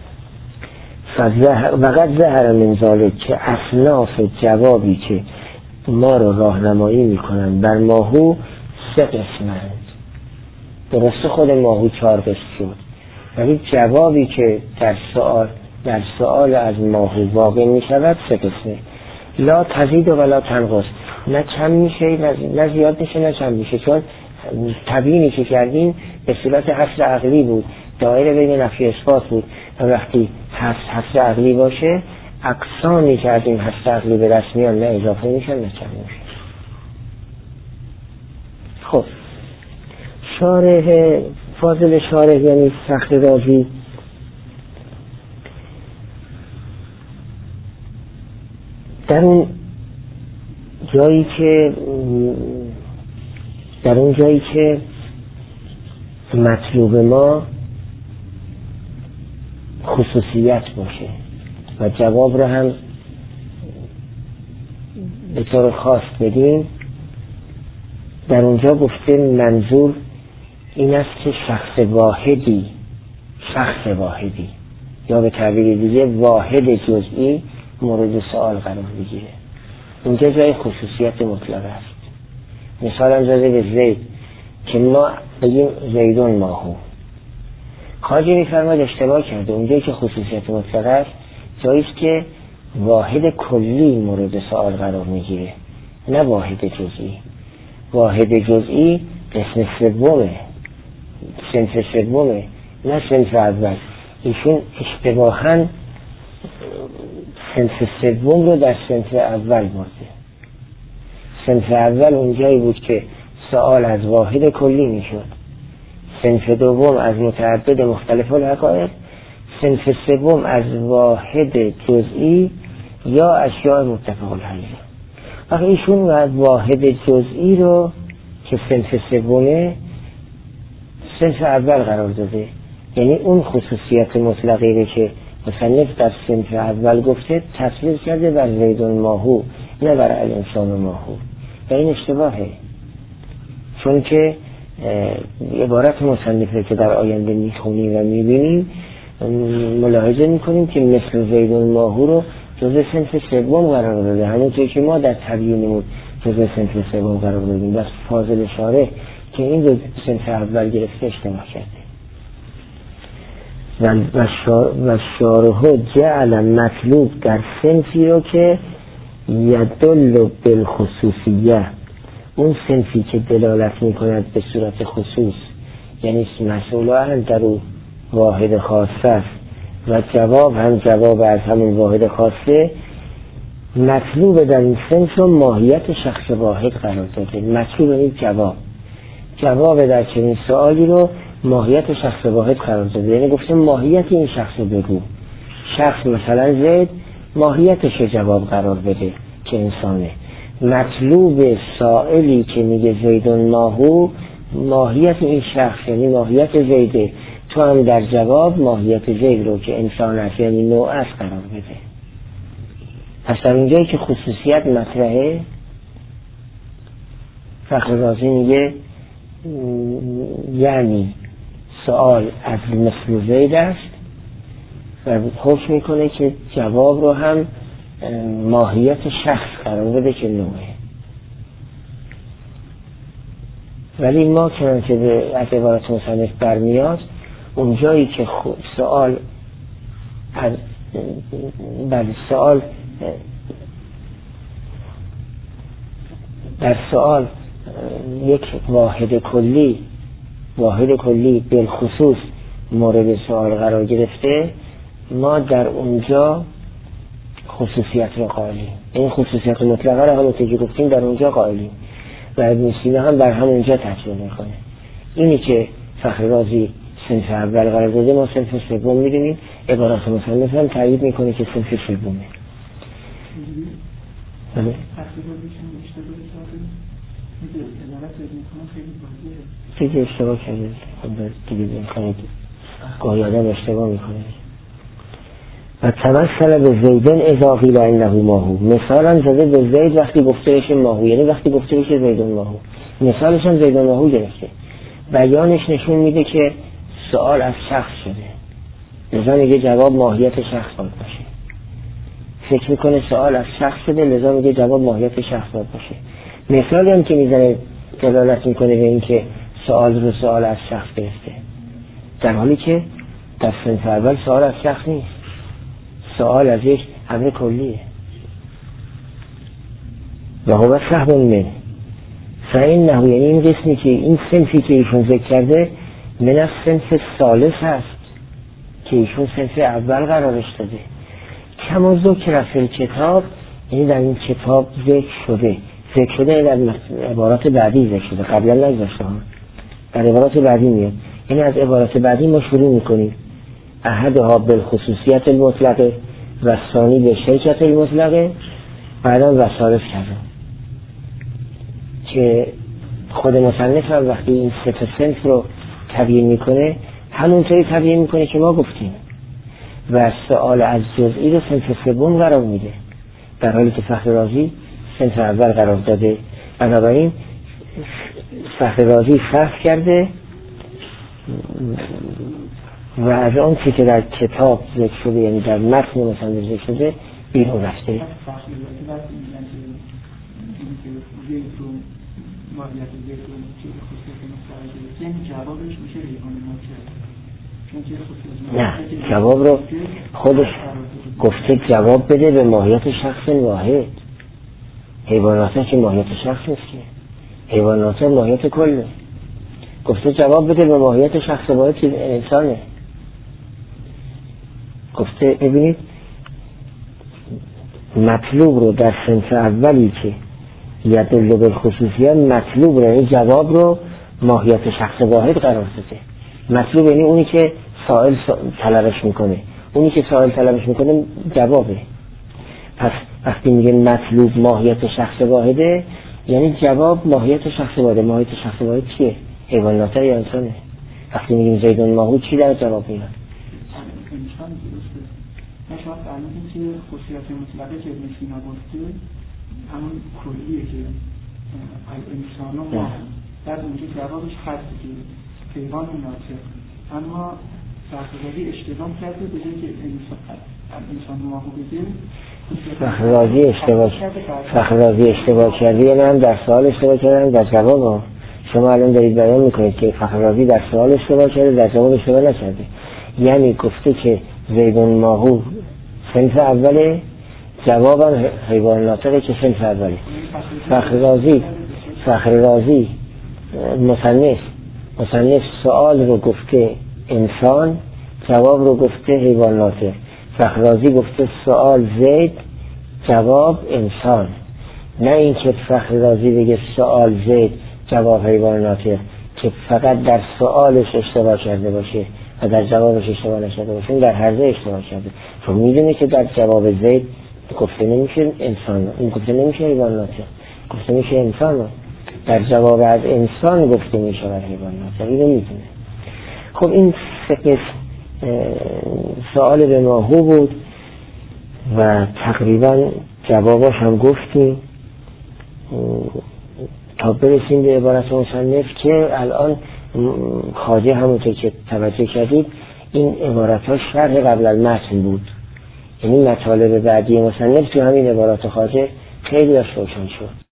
وقد ظهر من ذلک که اصناف جوابی که ما رو راهنمایی میکنن بر ماهو سه قسمند. درسته خود ماهو چهار قسم شد، ولی جوابی که در سوال در سوال از ماهو واقع میشود سه قسمه. لا تزید و لا تنقص، نه کم میشه نه زیاد میشه نه کم میشه، چون تبیینی که کردیم به صورت حصر عقلی بود، دایره بین نفی اثبات بود، و وقتی حصر عقلی باشه اقسامی که از این حصر عقلی به دست میان نه اضافه میشن نه کم میشن. خب شارح فاضل شارح یعنی فخر رازی در اون جایی که در اون جایی که مطلوب ما خصوصیت باشه و جواب رو هم به طور خاص بدیم، در اونجا گفته منظور این است که شخص واحدی شخص واحدی یا به تعبیر دیگه واحد جزئی مورد سوال قرار بگیره. اینجا جای خصوصیت مطلق است. مثال هم زده به زید که ما بگیم زیدون ماهو، خواجه می‌فرماید اشتباه کرده، اونجایی که خصوصیت مطلق است جاییست که واحد کلی مورد سوال قرار میگیره نه واحد جزئی. واحد جزئی قسم سومه، سنف سومه نه سنف اول. ایشون اشتباهاً سنف سوم رو در سنف اول برده. سنف اول اونجایی بود که سوال از واحد کلی میشد، سنف دوم از متعدد مختلف الحقایق، سنف سوم از واحد جزئی یا اشیاء متفق الحقیقه. وقتی ایشون از واحد جزئی رو که سنف سومه سنف اول قرار داده، یعنی اون خصوصیت مطلقی رو که مصنف در سنف اول گفته تصویر کرده بر زید ماهو نه بر الانسان ماهو و این اشتباهه. چون که عبارت مصنفه که در آینده میخونیم و میبینیم ملاحظه میکنیم که مثل زید ماهو رو جزء سنف سوم قرار داده، همونطور که ما در تبیینمون جزء سنف سوم قرار دادیم. بس فاضل شارح که این رو سنف اول گرفته اشتباه کرده. و شارح جعل مطلوب در سنفی رو که یدل بالخصوصیه، اون سنفی که دلالت میکند به صورت خصوص، یعنی مسئولان در اون واحد خاصه است و جواب هم جواب از همون واحد خاصه، مطلوب در این سنف رو ماهیت شخص واحد قرار داده. مطلوب این جواب جواب در چنین سوالی رو ماهیت شخص واحد قرار داده، یعنی گفته ماهیت این شخص رو بگو. شخص مثلا زید ماهیتش رو جواب قرار بده که انسانه. مطلوب سائلی که میگه زیدون ماهو ماهیت این شخص یعنی ماهیت زیده، تو هم در جواب ماهیت زید رو که انسان است یعنی نوع است قرار بده. پس در اونجایی که خصوصیت مطرحه فخر رازی میگه یعنی سوال از مثل زید است و حکم میکنه که جواب رو هم ماهیت شخص قرار بده که نوعه. ولی ما چنانچه از عبارت مصنف برمیاد اونجایی که سوال از در سوال در سوال یک واحد کلی واحد کلی بالخصوص مورد سوال قرار گرفته، ما در اونجا خصوصیت رو قائلیم. این خصوصیت مطلقه رو همونطور که گفتیم در اونجا قائلیم و ابن سینا هم بر همونجا تطبیق میکنه. اینی که فخر رازی صنف اول قرار داده، ما صنف سوم میدونیم. عبارات مصنف هم تایید میکنه که صنف سومه. بله. چیزی اشتباه کرده دیگه میکنه گاهی آدم اشتباه میکنه. و تمثل به زیدن اذا قیل انه ماهو، مثالا زده به زید وقتی گفته بشه ماهو، یعنی وقتی گفته بشه زیدن ماهو، مثالش هم زیدن ماهو گرفته. بیانش نشون میده که سوال از شخص شده، لذا میگه جواب ماهیت شخص باید باشه. فکر میکنه سوال از شخص شده، لذا میگه جواب ماهیت شخص باید باشه. مثالی هم که میزنه دلالت میکنه به این که سوال رو سوال از شخص گرفته، در حالی که در صنف اول سوال از شخص نیست، سوال از یک امر کلیه. و هو سهم من فإنه، یعنی این قسمی که این صنفی که ایشون ذکر کرده من از صنف ثالث هست که ایشون صنف اول قرارش داده. کما ذکر فی کتاب، یعنی در این کتاب ذکر شده ذکر شده در عبارات بعدی ذکر شده، قبلا نگذاشته ها، در عبارات بعدی میاد. یعنی از عبارات بعدی ما شروع میکنیم احدها بالخصوصیت المطلقه و ثانی به شرکت المطلقه، بعدا وصارف کردم که خود مصنف هم وقتی این سه تا صنف رو تبیین میکنه همونطوری تبیین میکنه که ما گفتیم و سوال از جزئی رو صنف سوم قرار میده، در حالی که فخر رازی صنف اول قرار داده. بنابراین فخر رازی فحص کرده و از آن چی که در کتاب ذکر شده، یعنی در متن مصنف ذکر شده، بیرون رفته. نه، جواب رو خودش گفته جواب بده به ماهیت شخص واحد. حیوانات که ماهیت شخص نیست که، حیوانات ماهیت کله. گفته جواب بده به ماهیت شخص واحد که انسانه. گفته ببینید مطلوب رو در صنف اولی که یدل بالخصوصیات مطلوب رو، این جواب رو ماهیت شخص واحد قرار داده. مطلوب یعنی اونی که سائل طلبش میکنه، اونی که سائل طلبش میکنه جوابه. پس وقتی میگه مطلوب ماهیت شخص واحده یعنی جواب ماهیت شخص واحده. ماهیت شخص واحد چیه؟ حیوان ناطق یا انسانه؟ وقتی میگیم زیدون ماهو چی در جواب میاد؟ انسان درسته. من شما فرمودین که خصوصیات مطلقه که ابن سینا گفته همون کلیه که انسان و ما در اونجا جوابش هست که حیوان ناطق. اما فخررازی اشتباه کرده به جایی که انسان و ماهو بگه فخررازی اشتباه فخررازی اشتباه کرده. یعنی هم در سوال اشتباه کرده هم در جواب. شما الان دارید بیان میکنید که فخررازی در سوال اشتباه کرده در جواب اشتباه نکرده. یعنی گفته که زیدون ماهو صنف اوله، جوابم حیوان ناطقه که صنف اوله. فخررازی فخررازی مصنف مصنف سوال رو گفته انسان، جواب رو گفته حیوان ناطق. فخررازی گفته سوال زید، جواب انسان. نه اینکه فخررازی بگه سوال زید، جواب حیوان ناطق، که فقط در سوالش اشتباه کرده باشه و در جوابش اشتباه نشده باشه. این در هر دو اشتباه کرده. چون میدونه که در جواب زید گفته نمیشه انسان، این گفته نمیشه حیوان ناطق، گفته میشه انسان. در جواب از انسان گفته میشه حیوان ناطق. اینو میدونه. خب این سه سوال به ماهو بود و تقریبا جواباش هم گفتیم تا برسیم به عبارت مصنف که الان خواجه همونطور که توجه کردید این عبارت ها شرح قبل المتن بود. یعنی مطالب بعدی مصنف تو همین عبارات خواجه خیلی روشن شد.